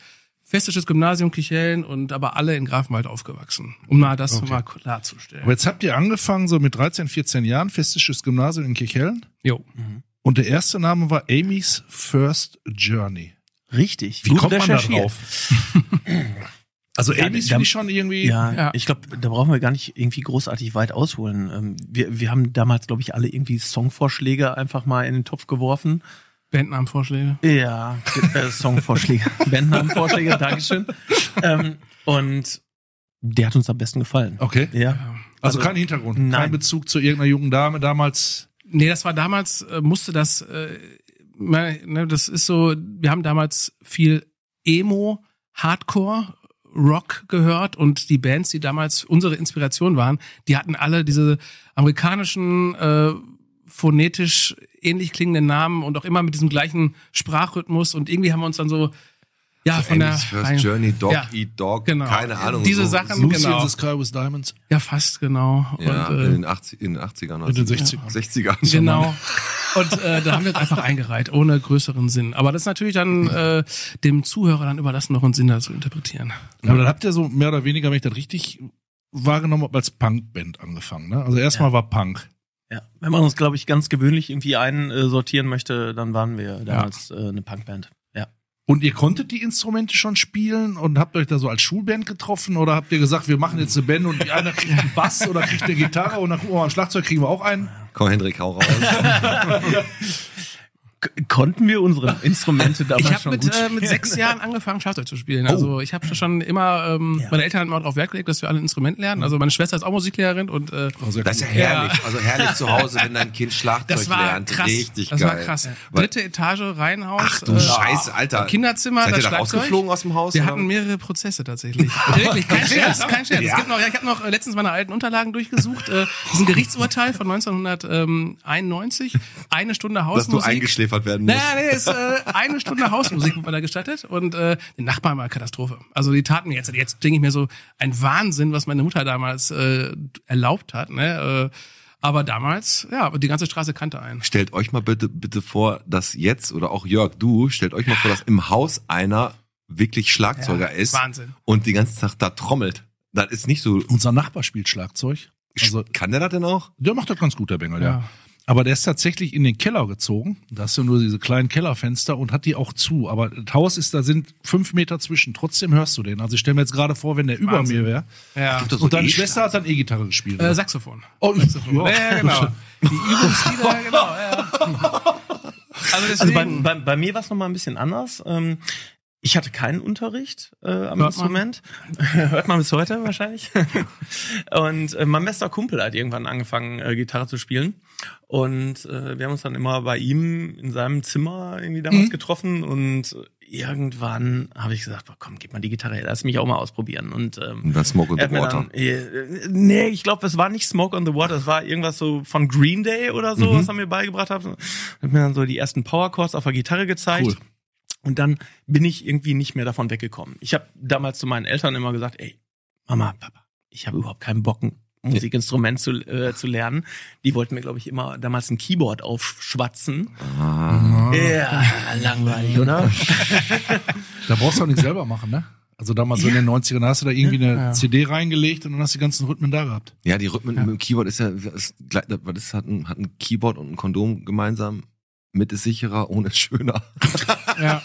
Festisches Gymnasium Kirchhellen und aber alle in Grafenwald aufgewachsen. Um mal das Okay. mal klarzustellen. Aber jetzt habt ihr angefangen, so mit dreizehn, vierzehn Jahren, Festisches Gymnasium in Kirchhellen. Jo. Und der erste Name war Amy's First Journey. Richtig. Wie Gut kommt man da recherchiert. drauf? Also Ja, Amy's da- finde ich schon irgendwie... Ja, Ja. ich glaube, da brauchen wir gar nicht irgendwie großartig weit ausholen. Ähm, Wir, wir haben damals, glaube ich, alle irgendwie Songvorschläge einfach mal in den Topf geworfen. Bandnamenvorschläge. Ja, äh, Songvorschläge, Bandnamenvorschläge, Dankeschön. Ähm, und der hat uns am besten gefallen. Okay. Ja. Also, Also, kein Hintergrund, nein. kein Bezug zu irgendeiner jungen Dame damals. Nee, das war damals, äh, musste das, äh, meine, ne, das ist so, wir haben damals viel Emo, Hardcore, Rock gehört und die Bands, die damals unsere Inspiration waren, die hatten alle diese amerikanischen, äh, phonetisch ähnlich klingenden Namen und auch immer mit diesem gleichen Sprachrhythmus und irgendwie haben wir uns dann so, ja, von der, Amy's First rein- Journey, Dog Ja, Eat Dog, genau. keine Ahnung. Diese so, Sachen, so, Lucy genau. in the Sky with Diamonds. ja, fast genau. Ja, und, in äh, den achtzig, in den achtzigern. In den sechzigern. sechzigern. Genau. Und äh, da haben wir uns einfach eingereiht, ohne größeren Sinn. Aber das ist natürlich dann äh, dem Zuhörer dann überlassen, noch einen Sinn dazu interpretieren. Aber dann habt ihr so mehr oder weniger, wenn ich das richtig wahrgenommen habe, als Punkband angefangen. Ne? Also erstmal war Punk. Ja. Wenn man uns, glaube ich, ganz gewöhnlich irgendwie einsortieren möchte, dann waren wir damals äh, eine Punkband. Ja. Und ihr konntet die Instrumente schon spielen und habt euch da so als Schulband getroffen oder habt ihr gesagt, wir machen jetzt eine Band und einer kriegt einen Bass oder kriegt eine Gitarre und dann gucken wir mal, ein Schlagzeug kriegen wir auch einen? Komm, Hendrik, hau raus. K- Konnten wir unsere Instrumente damals Ich habe schon mit, gut äh, mit spielen? sechs Jahren angefangen, Schlagzeug zu spielen. Also ich habe schon immer, ähm, Ja. meine Eltern haben immer darauf Wert gelegt, dass wir alle ein Instrument lernen. Also meine Schwester ist auch Musiklehrerin und äh, Oh, sehr Das ist ja cool. herrlich. Also herrlich zu Hause, wenn dein Kind Schlagzeug das war lernt. krass. Richtig das geil. war krass. Weil- Dritte Etage, Reihenhaus. Ach du äh, Scheiße, Alter. Kinderzimmer, Seid das ihr da Schlagzeug. rausgeflogen aus dem Haus? Wir oder? hatten mehrere Prozesse tatsächlich. Wirklich, kein Scherz, kein Scherz. Es gibt noch, ja, ich habe noch äh, letztens meine alten Unterlagen durchgesucht. Äh, das ist ein Gerichtsurteil von neunzehnhunderteinundneunzig. Eine Stunde Dass du Hausmusik. eingeschläfert werden musst. Naja, nee, ist äh, eine Stunde Hausmusik wurde mir da gestattet und äh, den Nachbarn war Katastrophe. Also die taten mir jetzt, jetzt denke ich mir so, ein Wahnsinn, was meine Mutter damals äh, erlaubt hat. Ne? Äh, aber damals, ja, die ganze Straße kannte einen. Stellt euch mal bitte, bitte vor, dass jetzt, oder auch Jörg, du, stellt euch mal vor, dass im Haus einer wirklich Schlagzeuger Ja, ist Wahnsinn. und den ganzen Tag da trommelt. Das ist nicht so. Unser Nachbar spielt Schlagzeug. Also Kann der das denn auch? der macht das ganz gut, der Bengel, ja. Ja. Aber der ist tatsächlich in den Keller gezogen. Da hast du nur diese kleinen Kellerfenster und hat die auch zu. Aber das Haus ist, da sind fünf Meter zwischen. Trotzdem hörst du den. Also ich stelle mir jetzt gerade vor, wenn der über Wahnsinn. mir wäre. Ja. Gibt doch so Und deine E-Schlag- Schwester hat dann E-Gitarre gespielt. Äh, oder? Saxophon. Oh, Saxophon. ja. Ja, ja, genau. Die Übungslieder, genau. Ja. Also Also bei, deswegen. bei, bei mir war es nochmal ein bisschen anders. Ähm, ich hatte keinen Unterricht äh, am Hört man. Instrument. Hört man bis heute wahrscheinlich. Und äh, mein bester Kumpel hat irgendwann angefangen, äh, Gitarre zu spielen. Und äh, wir haben uns dann immer bei ihm in seinem Zimmer irgendwie damals Mhm. getroffen. Und irgendwann habe ich gesagt, boah, komm, gib mal die Gitarre her, lass mich auch mal ausprobieren. Und ähm, Und dann Smoke on er the hat mir Water. dann, äh, nee, ich glaube, es war nicht Smoke on the Water, es war irgendwas so von Green Day oder so, Mhm. was er mir beigebracht hat. Hat mir dann so die ersten Power Chords auf der Gitarre gezeigt. Cool. Und dann bin ich irgendwie nicht mehr davon weggekommen. Ich habe damals zu meinen Eltern immer gesagt, ey, Mama, Papa, ich habe überhaupt keinen Bock, ein Musikinstrument zu, äh, zu lernen. Die wollten mir, glaube ich, immer damals ein Keyboard aufschwatzen. Ah. Ja, langweilig, oder? Da brauchst du auch nicht selber machen, ne? Also damals so in den neunzigern hast du da irgendwie eine Ja. C D reingelegt und dann hast du die ganzen Rhythmen da gehabt. Ja, die Rhythmen mit dem Keyboard ist ja, ist, gleich- was ist, hat ein, hat ein Keyboard und ein Kondom gemeinsam. Mit ist sicherer, ohne ist schöner. Ja.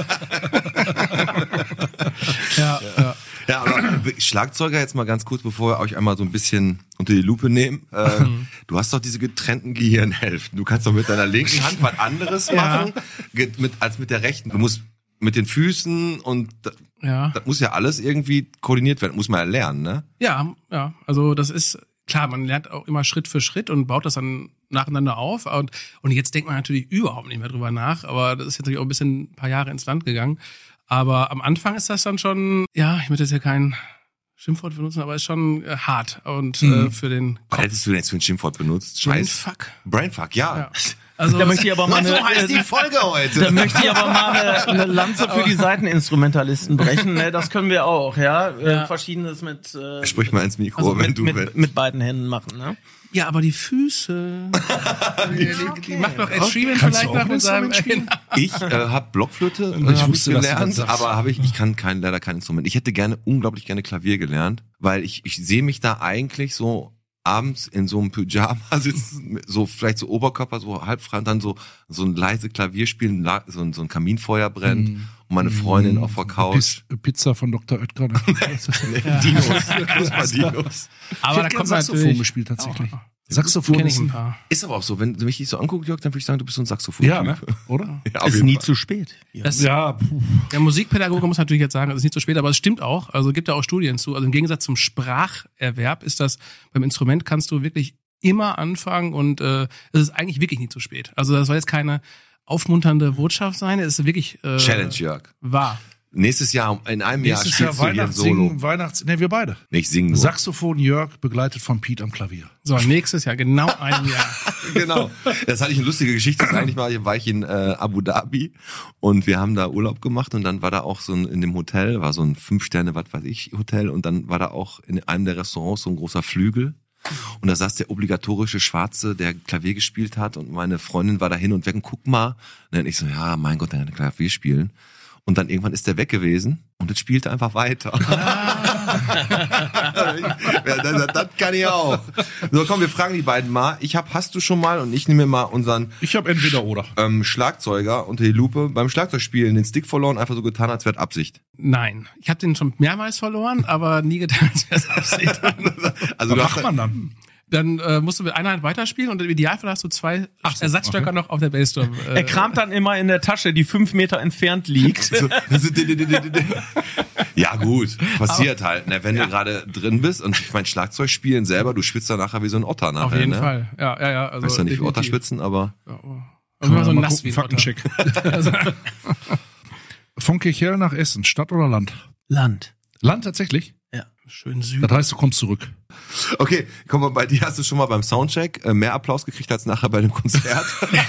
ja, ja. Ja, aber Schlagzeuger jetzt mal ganz kurz, bevor wir euch einmal so ein bisschen unter die Lupe nehmen. Äh, du hast doch diese getrennten Gehirnhälften. Du kannst doch mit deiner linken Hand was anderes Ja. machen ge- mit, als mit der rechten. Du musst mit den Füßen und das, Ja. das muss ja alles irgendwie koordiniert werden. Muss man ja lernen, ne? Ja, ja, also das ist klar, man lernt auch immer Schritt für Schritt und baut das dann nacheinander auf und, und jetzt denkt man natürlich überhaupt nicht mehr drüber nach, aber das ist jetzt natürlich auch ein bisschen ein paar Jahre ins Land gegangen, aber am Anfang ist das dann schon, ja, ich möchte jetzt ja kein Schimpfwort benutzen, aber ist schon äh, hart und Mhm. äh, für den Was hättest du denn jetzt für ein Schimpfwort benutzt? Scheiß. Brainfuck. Brainfuck, ja. Ja. Also, Da möchte ich aber mal eine, So heißt die Folge heute. da möchte ich aber mal eine, eine Lanze für die Seiteninstrumentalisten brechen. Ne? Das können wir auch, ja. Äh, Ja. Verschiedenes mit, äh, Sprich mal ins Mikro, also wenn mit, du mit, willst. mit beiden Händen machen. Ne? ja, aber die Füße. die, die, die macht doch Ed Sheeran Kannst vielleicht du auch noch ein mit seinem. Instrument spielen? Ich äh, habe Blockflöte äh, Ich hab wusste, ich dass du das gelernt, sagst. aber habe ich ich kann kein leider kein Instrument. Ich hätte gerne unglaublich gerne Klavier gelernt, weil ich ich sehe mich da eigentlich so abends in so einem Pyjama sitzen, so vielleicht so Oberkörper so halb frei und dann so so ein leise Klavier spielen, la- so ein so ein Kaminfeuer brennt Mm. und meine Freundin auf der Couch. Piz- Pizza von Doktor Oetker. Ne? Dinos, Knusper-Dinos. Aber da Ich hab kommt Saxophon natürlich. gespielt tatsächlich. Oh, Saxophon Kenn ist ich ein ein, paar. Ist aber auch so, wenn du mich so anguckst, Jörg, dann würde ich sagen, du bist so ein Saxophon. ja, ne? Oder? Ja, auf Ist jeden nie Fall. zu spät. Ja. Das, Ja, puh. Der Musikpädagoge muss natürlich jetzt sagen, es ist nicht so spät, aber es stimmt auch. Also gibt ja auch Studien zu. Also im Gegensatz zum Spracherwerb ist das beim Instrument kannst du wirklich immer anfangen und äh, es ist eigentlich wirklich nie zu spät. Also das soll jetzt keine aufmunternde Botschaft sein. Es ist wirklich äh, Challenge, Jörg. wahr. Nächstes Jahr, in einem Nächstes Jahr Jahr spielst du hier ein Weihnachtssingen, Solo. Weihnachts... Ne, wir beide. Nee, ich singe nur. Saxophon Jörg, begleitet von Pete am Klavier. So, nächstes Jahr, genau ein Jahr. Genau. Das hatte ich eine lustige Geschichte. Das eigentlich mal war ich in äh, Abu Dhabi und wir haben da Urlaub gemacht und dann war da auch so ein, in dem Hotel, war so ein Fünf-Sterne, was weiß ich, Hotel und dann war da auch in einem der Restaurants so ein großer Flügel und da saß der obligatorische Schwarze, der Klavier gespielt hat und meine Freundin war da hin und weg und guck mal. Und dann ich so, ja, mein Gott, der kann Klavier spielen. Und dann irgendwann ist der weg gewesen und es spielte einfach weiter. ja, das, das kann ich auch. So, komm, wir fragen die beiden mal. Ich hab, hast du schon mal, und ich nehme mal unseren Ich habe entweder oder. ähm, Schlagzeuger unter die Lupe, beim Schlagzeugspielen den Stick verloren, einfach so getan, als wäre Absicht. Nein, ich habe den schon mehrmals verloren, aber nie getan, als wäre es Absicht. Also Was du hast, macht man dann? Dann äh, musst du mit einer Hand weiterspielen und im Idealfall hast du zwei Ersatzstöcker noch auf der Bassdrum. Äh, Er kramt dann immer in der Tasche, die fünf Meter entfernt liegt. so, ja gut, passiert halt, ne? Wenn du gerade drin bist und ich mein Schlagzeug spielen selber, du schwitzt dann nachher wie so ein Otter nachher. auf jeden ne? Fall. Ja, ja, ja. Also Ich weiß ja nicht, wie Otter definitiv. schwitzen, aber Ja, oh. Und immer so Mal nass gucken, wie ein Otter. Faktencheck. Von Kirchhell nach Essen, Stadt oder Land? Land. Land tatsächlich? Ja. Schön süß. Das heißt, du kommst zurück. okay, komm mal, bei dir hast du schon mal beim Soundcheck äh, mehr Applaus gekriegt als nachher bei dem Konzert.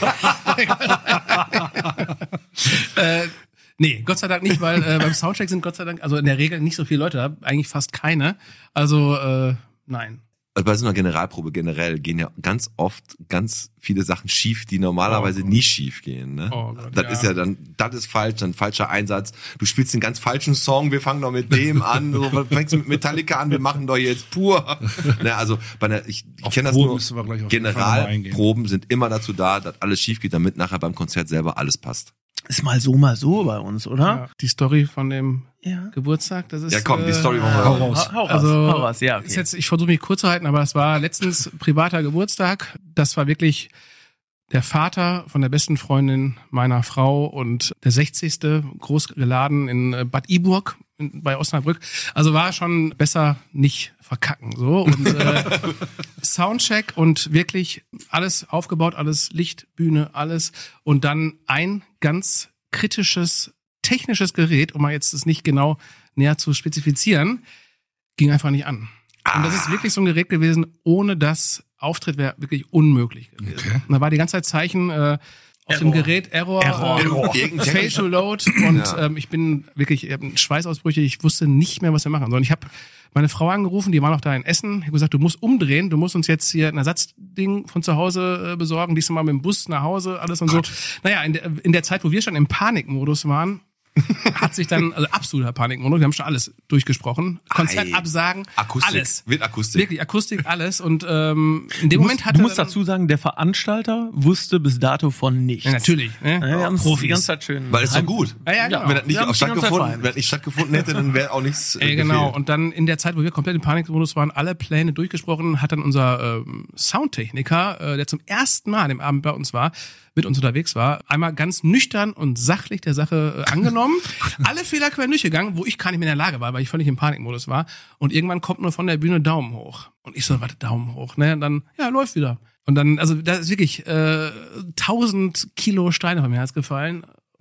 Äh, nee, Gott sei Dank nicht, weil äh, beim Soundcheck sind Gott sei Dank, also in der Regel nicht so viele Leute da, eigentlich fast keine. Also äh, nein. Also bei so einer Generalprobe generell gehen ja ganz oft ganz viele Sachen schief, die normalerweise Oh. nie schief gehen. Ne? Oh Gott, das ja. ist ja dann, das ist falsch, dann falscher Einsatz. Du spielst den ganz falschen Song, wir fangen doch mit dem an. So, was fängst du mit Metallica an, wir machen doch jetzt pur. Ne, also bei einer, ich, ich Auf kenne das Proben nur, müssen wir gleich auf jeden Fall noch mal eingehen. Generalproben sind immer dazu da, dass alles schief geht, damit nachher beim Konzert selber alles passt. Ist mal so, mal so bei uns, oder? Ja. Die Story von dem Ja. Geburtstag, das ist. Ja komm, die äh, Story machen wir hau raus. raus. Hau raus, Also, hau raus, ja, ist okay. jetzt, ich versuche mich kurz zu halten, aber es war letztens privater Geburtstag. Das war wirklich der Vater von der besten Freundin meiner Frau und der sechzigste groß geladen in äh, Bad Iburg in, bei Osnabrück. Also war schon besser nicht verkacken, so. Und äh, Soundcheck und wirklich alles aufgebaut, alles Licht, Bühne, alles. Und dann ein ganz kritisches technisches Gerät, um mal jetzt es nicht genau näher zu spezifizieren, ging einfach nicht an. Und das ist wirklich so ein Gerät gewesen, ohne das Auftritt wäre wirklich unmöglich gewesen. Okay. Und da war die ganze Zeit Zeichen äh, auf dem Gerät, Error, Error. ähm, Error. Fail to load und Ja. ähm, ich bin wirklich, ich hab Schweißausbrüche, ich wusste nicht mehr, was wir machen sollen. Ich habe meine Frau angerufen, die war noch da in Essen, ich habe gesagt, du musst umdrehen, du musst uns jetzt hier ein Ersatzding von zu Hause äh, besorgen, diesmal mit dem Bus nach Hause, alles und Gott. so. Naja, in der, in der Zeit, wo wir schon im Panikmodus waren, hat sich dann, also absoluter Panikmodus, wir haben schon alles durchgesprochen, Konzert Ei. absagen, Akustik, alles. wird Akustik. Wirklich, Akustik, alles und ähm, in dem Du Moment musst, hatte du musst dann- dazu sagen, der Veranstalter wusste bis dato von nichts. Ja, natürlich, ne? Ja, wir haben Profis. die ganze Zeit schön. Weil es so gut. Ja, ja, genau. Wenn das nicht Wir auf haben die ganze Zeit stattgefunden, verheimlicht. wenn das nicht stattgefunden hätte, dann wäre auch nichts äh, Ey, genau. gefehlt. Und dann in der Zeit, wo wir komplett im Panikmodus waren, alle Pläne durchgesprochen, hat dann unser ähm, Soundtechniker, äh, der zum ersten Mal am Abend bei uns war, mit uns unterwegs war, einmal ganz nüchtern und sachlich der Sache äh, angenommen, alle Fehler quer durchgegangen, wo ich gar nicht mehr in der Lage war, weil ich völlig im Panikmodus war. Und irgendwann kommt nur von der Bühne Daumen hoch. Und ich so, warte, Daumen hoch, ne? Und dann, ja, läuft wieder. Und dann, also da ist wirklich äh, tausend Kilo Steine vom Herz gefallen.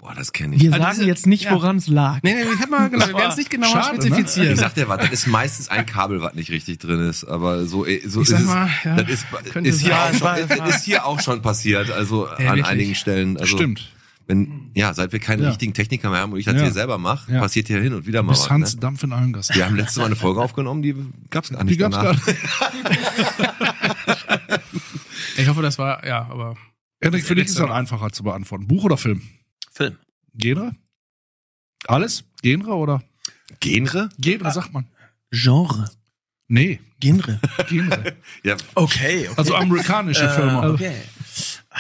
Boah, das kenne ich. Wir Also sagen diese- jetzt nicht, ja. woran es lag. Nee, nee, ich hab mal, genau, wir werden es nicht genauer schade, ne? spezifizieren. Ich sag dir was, das ist meistens ein Kabel, was nicht richtig drin ist, aber so, äh, so Ich ist sag es. mal, ja, das ist, könnte ist, hier sein. auch Es schon, war- es war- ist hier auch schon passiert, also Ja, an wirklich. einigen Stellen. Also, Stimmt. Wenn, ja, seit wir keine Ja. richtigen Techniker mehr haben und ich das Ja. hier selber mache, Ja. passiert hier hin und wieder Du mal bist was. Hans Ne? Dampf in allen Gassen. Wir haben letztes Mal eine Folge aufgenommen, die gab's gar nicht Die gab's danach. gerade. Ich hoffe, das war, ja, aber. Erik, für dich ist das einfacher zu beantworten. Buch oder Film? Film. Genre? Alles? Genre oder? Genre? Genre sagt man. Genre. Nee, Genre. Genre. Ja, Okay, okay. Also amerikanische Filme. Okay. Ah,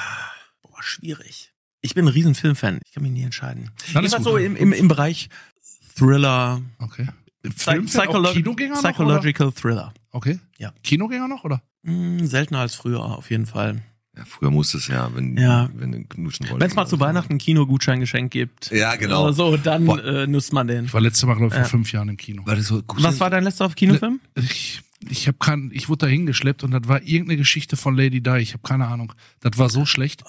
Boah, schwierig. Ich bin ein riesen Filmfan. Ich kann mich nie entscheiden. Dann ist Jedenfalls gut. so im, im, im Bereich Thriller, Okay. Psy- Filmfan, auch Psycholo- Kinogänger noch, oder? Psychological Thriller. Okay. Ja. Kinogänger noch, oder? Hm, seltener als früher, auf jeden Fall. ja, früher musste es ja, wenn, Ja. wenn du knutschen wolltest. Wenn es mal zu Weihnachten einen Kinogutschein geschenkt gibt, Ja, genau. oder so, dann Boah. äh, nutzt man den. Ich war letztes Mal, glaube ich, vor Ja. fünf Jahren im Kino. War das so gut? Was war dein letzter Kinofilm? Ich, ich habe kein, ich wurde da hingeschleppt und das war irgendeine Geschichte von Lady Di. Ich habe keine Ahnung. Das war so schlecht.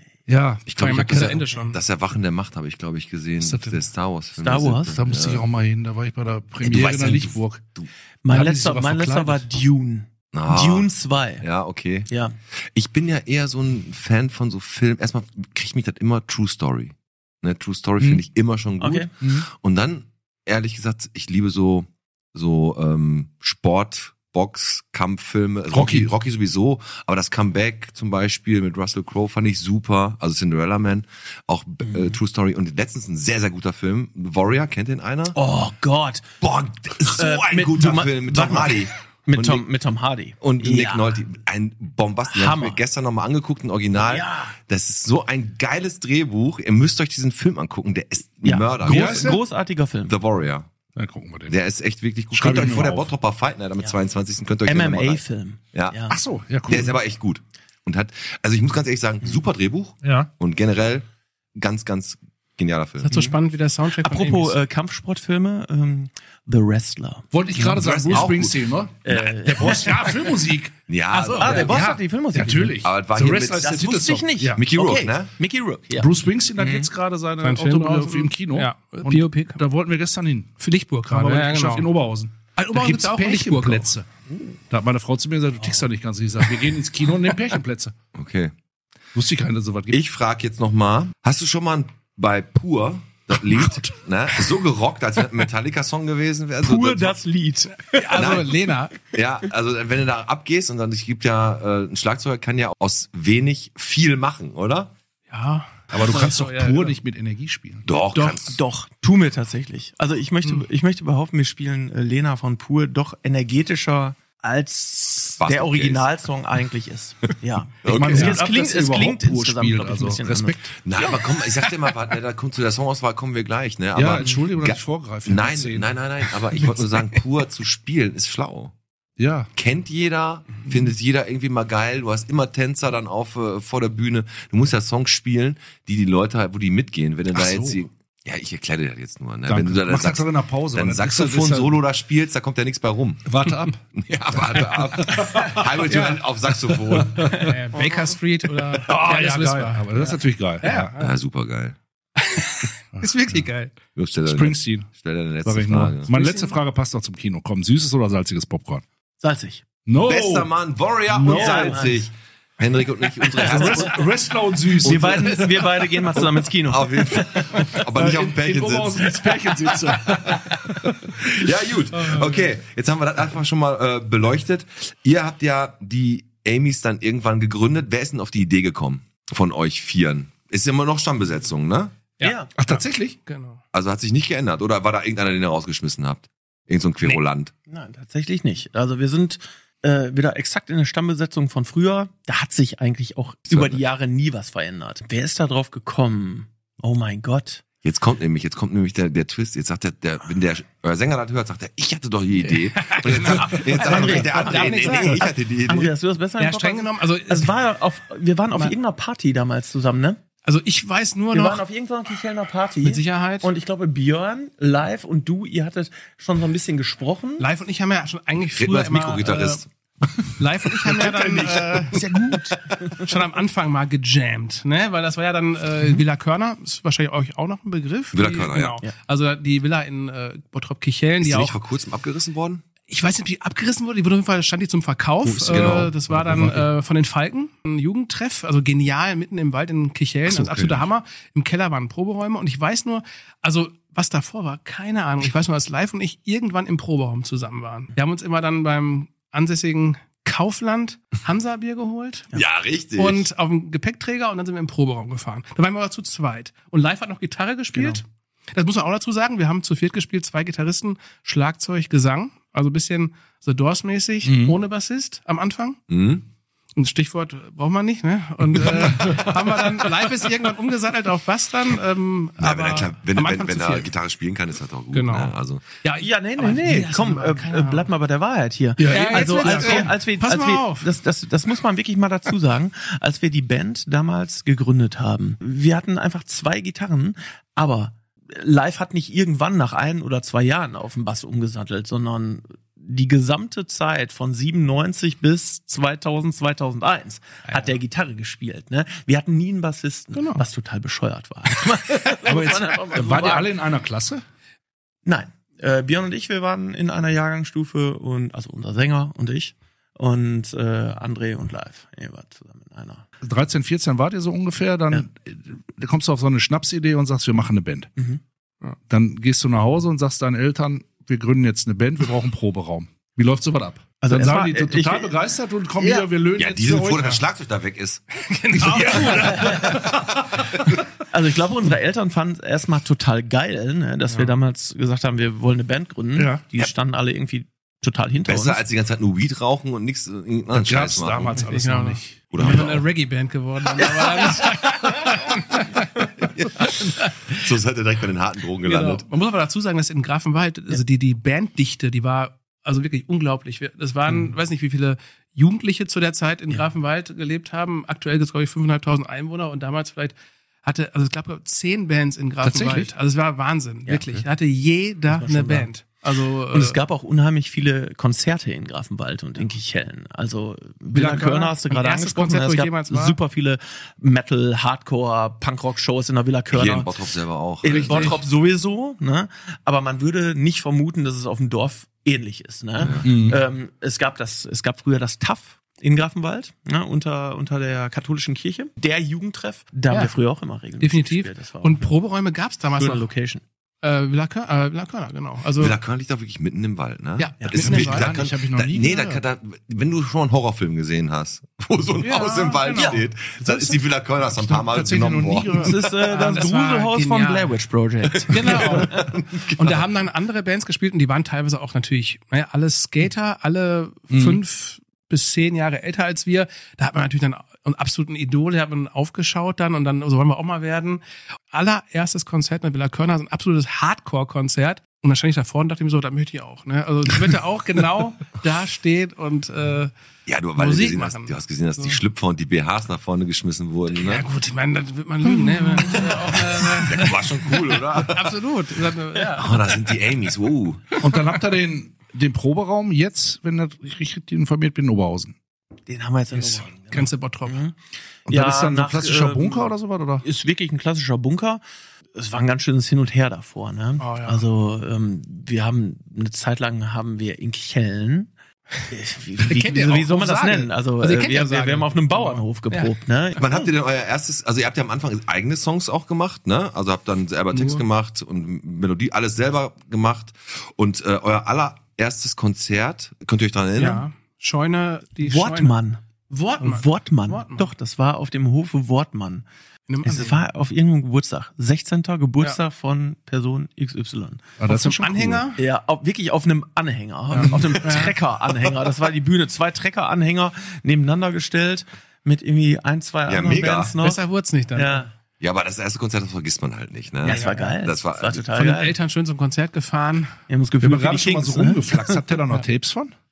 Ja, Ich glaube, ich Vor allem habe das das, Ende schon. das Erwachen der Macht habe ich, glaube ich, gesehen. ist das denn? Der Star Wars Film. Star Wars? da musste ich auch mal hin. Da war ich bei der Ja, Premiere du weißt in der ja, Lichtburg. Du, du, Mein haben die letzter, sogar mein letzter war verkleidet. Dune. Ah. Dune zwei. ja, okay. Ja. Ich bin ja eher so ein Fan von so Filmen. Erstmal kriegt mich das immer True Story. Ne, True Story Mhm. finde ich immer schon gut. Okay. Mhm. Und dann, ehrlich gesagt, ich liebe so, so ähm, Sport, Box, Kampffilme. Also Rocky. Rocky. Rocky sowieso. Aber das Comeback zum Beispiel mit Russell Crowe fand ich super. Also Cinderella Man. Auch äh, True Story. Und letztens ein sehr, sehr guter Film. The Warrior, kennt den einer? Oh Gott. Boah, so Äh, ein mit- guter du ma- Film mit warte Tom mal. Hardy. Mit Und Tom, Nick- mit Tom Hardy. Und ja. Nick Nolte, ein Bombast. Den hab ich Hammer. mir gestern nochmal angeguckt, ein Original. Ja. Das ist so ein geiles Drehbuch. Ihr müsst euch diesen Film angucken. Der ist ein Ja. Mörder. Wie Groß, heißt der? großartiger Film. The Warrior. Dann gucken wir den. Der ist echt wirklich gut. Schreib Könnt ihr ihn euch vor mir der auf. Bottropper Fight Night am Ja. zweiundzwanzigsten Könnt ihr euch den noch mal rein- M M A-Film. Ja. ja. Ach so, ja, cool. Der ist aber echt gut. Und hat, also ich muss ganz ehrlich sagen, super Drehbuch ja. und generell ganz, ganz genialer Film. Das ist so spannend wie der Soundtrack von Apropos Amy's. äh, Kampfsportfilme, ähm, The Wrestler. Wollte ich gerade sagen, Das ist Bruce auch gut. Springsteen, ne? Äh, Der Boss, ja, Filmmusik. Ja, so, ah, der Boss ja, hat die Filmmusik. Natürlich. Aber es war The hier Wrestler mit- ist Das der wusste ich Titelsong. nicht. Ja. Mickey Rourke, Okay. ne? Mickey Rourke, ja. Bruce Springsteen hat jetzt gerade seine Sein Film Autobiografie draußen. im Kino. Ja, Und Biopic. Da wollten wir gestern hin. Für Lichtburg gerade. Aber Ja, ja, ja, geschafft genau. in Oberhausen. Ah, in Oberhausen gibt's gibt's auch in Lichtburg auch. Pärchenplätze. Da hat meine Frau zu mir gesagt, du tickst doch nicht ganz. Ich sag, wir gehen ins Kino und nehmen Pärchenplätze. Okay. Wusste ich gar nicht, dass es sowas gibt. Ich frage jetzt noch mal, hast du schon mal bei Pur das Lied ne, so gerockt, als wenn es ein Metallica-Song gewesen wäre? Also Pur das Lied. Also Nein. Lena, Ja, also wenn du da abgehst und dann, es gibt ja, äh, ein Schlagzeuger kann ja aus wenig viel machen, oder? ja. Aber du kannst doch Ja, pur genau. nicht mit Energie spielen. Doch, Doch, kannst. doch, tu mir tatsächlich. Also ich möchte, ich möchte behaupten, wir spielen äh, Lena von Pur doch energetischer als Was der okay Originalsong eigentlich ist. Ja. Okay. meine, Es, sie es hat ab, klingt, dass sie es überhaupt klingt Pur insgesamt, spielt, glaub ich, ein also bisschen Respekt. Nein, aber komm, ich sag dir mal, warte, da kommt zu der Songauswahl, kommen wir gleich, ne? Ja, Aber Entschuldigung, dass Ga- ich vorgreife. Nein, Erzählen. nein, nein, nein, aber ich wollte nur sagen, Pur zu spielen ist schlau. Ja. Kennt jeder, findet jeder irgendwie mal geil. Du hast immer Tänzer dann auf äh, vor der Bühne. Du musst ja Songs spielen, die die Leute halt, wo die mitgehen. Wenn du Ach da so. jetzt die, ja, ich erkläre dir das jetzt nur. Ne? Danke. Wenn du da Mach das das doch in der Pause, dein weil das ist ja- das ist ja- Saxophon-Solo da spielst, da kommt ja nichts bei rum. Warte ab. Ja, warte ab. Halbe Tür auf Saxophon. Äh, Baker Street oder Ah, Careless ja, Whisper. geil. Aber das ist natürlich geil. Ja. Ja, super geil. Ist wirklich geil. Stell deine, Springsteen, stell deine sag letzte ich nur. Frage. Meine letzte Frage passt doch zum Kino. Komm, süßes oder salziges Popcorn? Salzig. No. Bester Mann, Warrior No. und salzig. Henrik und ich, unsere Herzen. Wrest- Wrestler und süß. Wir beiden, wir beide gehen mal zusammen ins Kino. Auf jeden Fall. Aber nicht auf dem in Pärchen Oberhausen sitzen. ins Pärchen sitze. Ja, gut. Okay, jetzt haben wir das einfach schon mal äh, beleuchtet. Ihr habt ja die Amy's dann irgendwann gegründet. Wer ist denn auf die Idee gekommen von euch Vieren? Ist immer noch Stammbesetzung, ne? Ja. Ach, tatsächlich? Genau. Also hat sich nicht geändert. Oder war da irgendeiner, den ihr rausgeschmissen habt? Irgend so ein Querulant. Nein, tatsächlich nicht. Also wir sind äh, wieder exakt in der Stammbesetzung von früher. Da hat sich eigentlich auch So, über die Jahre nie was verändert. Wer ist da drauf gekommen? Oh mein Gott. Jetzt kommt nämlich, jetzt kommt nämlich der, der Twist. Jetzt sagt der, der, wenn der äh, Sänger das hört, sagt er, ich hatte doch die Idee. Und jetzt sagt, jetzt sagt André, nämlich der darf andere, nicht nee, sagen. nee, ich hatte die Idee. André, hast du das besser im Ja, Kopf? streng genommen, also Es war ja auf, wir waren auf Man- irgendeiner Party damals zusammen, ne? Also ich weiß nur Wir noch waren auf irgendeiner Kichelner Party. mit Sicherheit. Und ich glaube, Björn, live und du, ihr hattet schon so ein bisschen gesprochen. Live und ich haben ja schon eigentlich Red mal früher als immer, Mikrogitarrist. Live und ich haben ja dann äh, sehr gut schon am Anfang mal gejammt, ne? Weil das war ja dann äh, Villa Körner, ist wahrscheinlich euch auch noch ein Begriff. Villa die, Körner, genau. ja. Also die Villa in äh, Bottrop-Kichellen, Ist die die auch nicht vor kurzem abgerissen worden? ich weiß nicht, ob die abgerissen wurde, die wurde auf jeden Fall, stand die zum Verkauf. Oh, genau. Äh, das war dann äh, von den Falken, ein Jugendtreff, also genial, mitten im Wald in Kichellen, So, also absoluter okay. Hammer. Im Keller waren Proberäume und ich weiß nur, also was davor war, keine Ahnung. Ich weiß nur, dass Live und ich irgendwann im Proberaum zusammen waren. Wir haben uns immer dann beim ansässigen Kaufland Hansa-Bier geholt. Ja, richtig. Und auf dem Gepäckträger und dann sind wir im Proberaum gefahren. Da waren wir aber zu zweit. Und Live hat noch Gitarre gespielt. Genau. Das muss man auch dazu sagen. Wir haben zu viert gespielt, zwei Gitarristen, Schlagzeug, Gesang. Also ein bisschen The Doors-mäßig, mhm. ohne Bassist am Anfang. Mhm. Ein Stichwort braucht man nicht, ne? Und äh, haben wir dann, Live ist irgendwann umgesattelt auf Bass dann. Ähm, ja, aber wenn er, klar, wenn, am wenn, Anfang wenn zu er viel. Gitarre spielen kann, ist das auch gut. Genau. Ne? Also, Ja, Ja, nee, nee, aber nee. wie das Komm, immer, äh, keine äh, Ahnung. bleib mal bei der Wahrheit hier. Ja, also jetzt als wird's wir, eng. als wir, Pass als mal wir, auf. das, das, das muss man wirklich mal dazu sagen, als wir die Band damals gegründet haben. Wir hatten einfach zwei Gitarren, aber Live hat nicht irgendwann nach ein oder zwei Jahren auf den Bass umgesattelt, sondern die gesamte Zeit von siebenundneunzig bis zweitausend, zweitausendeins Ja. hat der Gitarre gespielt. Ne? Wir hatten nie einen Bassisten, Genau. was total bescheuert war. Aber jetzt, Muss man einfach mal so wart ihr sagen. alle in einer Klasse? Nein. Äh, Björn und ich, wir waren in einer Jahrgangsstufe und also unser Sänger und ich und äh, André und Live. Ihr wart zusammen in einer. dreizehn, vierzehn wart ihr so ungefähr, dann Ja. äh, kommst du auf so eine Schnapsidee und sagst, wir machen eine Band. Mhm. Ja. Dann gehst du nach Hause und sagst deinen Eltern, wir gründen jetzt eine Band, wir brauchen einen Proberaum. Wie läuft sowas ab? Also Dann es sagen war- die äh, total ich- begeistert und kommen Ja. hier, wir lösen ja, jetzt die sind für froh, euch. dass das Schlagzeug da weg ist. Also ich glaube, unsere Eltern fanden es erstmal total geil, ne, dass wir damals gesagt haben, wir wollen eine Band gründen. Ja. Die standen alle irgendwie total hinter Besser uns. als die ganze Zeit nur Weed rauchen und nichts irgendeinen anderen Das Scheiß gab's machen. damals alles Genau. noch nicht. Oder wir haben sind wir eine auch. Reggae-Band geworden. Dann, aber So seid ihr direkt bei den harten Drogen genau. gelandet. Man muss aber dazu sagen, dass in Grafenwald, also die, die Banddichte, die war also wirklich unglaublich. Wir- Das waren, weiß nicht, wie viele Jugendliche zu der Zeit in Grafenwald gelebt haben. Aktuell gibt es, glaube ich, fünftausendfünfhundert Einwohner und damals vielleicht hatte, also es gab glaub, zehn Bands in Grafenwald. Tatsächlich? Also es war Wahnsinn, Ja. wirklich. Da hatte jeder man eine schon Band. Also, Und es äh, gab auch unheimlich viele Konzerte in Grafenwald und in Kichellen. Also Villa Körner, Körner hast du mein gerade erstes angesprochen. Konzert, wo es ich gab jemals war. super viele Metal, Hardcore, Punkrock-Shows in der Villa Hier in Körner. Bottrop selber auch. In Richtig. Bottrop sowieso, ne? Aber man würde nicht vermuten, dass es auf dem Dorf ähnlich ist, ne? Mhm. Ähm, es gab das, es gab früher das T A F in Grafenwald, ne? unter, unter der katholischen Kirche. Der Jugendtreff, da Ja. haben wir früher auch immer regelmäßig definitiv. gespielt. Das war auch Und eine Proberäume gab es damals schöne noch. Location. Äh, Villa Körner, äh, Villa Körner, genau. Also, Villa Körn liegt da wirklich mitten im Wald, ne? Ja, das mitten ist im wirklich- Wald. da Gar kann, nicht, hab ich noch da, nie nee, da gehört. kann, da, wenn du schon einen Horrorfilm gesehen hast, wo so ein Ja, Haus im Wald genau. steht, dann ist die Villa Körn erst ein paar Mal Tatsächlich genommen noch nie worden. gehört. Das ist äh, das, das war Gruselhaus von genial. Blair Witch Project. Genau. Und da haben dann andere Bands gespielt und die waren teilweise auch natürlich, naja, alle Skater, alle fünf bis zehn Jahre älter als wir. Da hat man natürlich dann einen absoluten Idol, da hat man aufgeschaut dann und dann, so wollen wir auch mal werden. Allererstes Konzert mit Villa Körner, so ein absolutes Hardcore-Konzert. Und dann stand ich da vorne und dachte mir so, da möchte ich auch. Ne? Also ich möchte auch genau da stehen und äh, Ja, du, weil du, Musik gesehen hast, machen. du hast gesehen, dass So. die Schlüpfer und die B Hs nach vorne geschmissen wurden. ja Ne? gut, ich meine, das wird man lügen. Ne? Man hat ja auch, äh, Das war schon cool, oder? absolut. Ja. Oh, da sind die Amy's, wow. Und dann habt ihr den, den Proberaum jetzt, wenn ich richtig informiert bin, in Oberhausen. Den haben wir jetzt in Yes. Oberhausen, genau. Grenze Bottrop. Mhm. Und Ja, das ist dann so ein nach, klassischer ähm, Bunker oder sowas, oder? Ist wirklich ein klassischer Bunker. Es war ein ganz schönes Hin und Her davor, ne? Oh, ja. Also ähm, wir haben eine Zeit lang haben wir in Kichellen. Wie, wie, kennt wie, ihr wie auch soll man das Sage. nennen? Also, Also ihr äh, kennt wir, ja wir, Sage. wir haben auf einem Bauernhof geprobt, ne? Wann habt ihr denn euer erstes, also ihr habt ja am Anfang eigene Songs auch gemacht, ne? Also habt dann selber Text Nur. gemacht und Melodie, alles selber gemacht. Und äh, euer allererstes Konzert, könnt ihr euch daran erinnern? Ja. Scheune, die Scheune. Wortmann. Wortmann. Wortmann. Wortmann. Doch, das war auf dem Hofe Wortmann. In einem Es Anhänger. war auf irgendeinem Geburtstag. sechzehnten Geburtstag von Person X Y. Ah, Auf ist einem schon cool. Anhänger. Ja, auf, wirklich auf einem Anhänger, auf einem Trecker-Anhänger. Das war die Bühne. Zwei Trecker-Anhänger nebeneinander gestellt mit irgendwie ein, zwei anderen mega. Bands noch. Besser wurd's nicht dann. Ja, Ja, aber das erste Konzert, das vergisst man halt nicht, ne? ja, das war geil. Das war, total Von den geil. Eltern schön zum Konzert gefahren. Wir haben das Wir Gefühl, haben für gerade die schon mal Kings, so ne? rumgeflaxt. Habt ihr da noch Tapes von?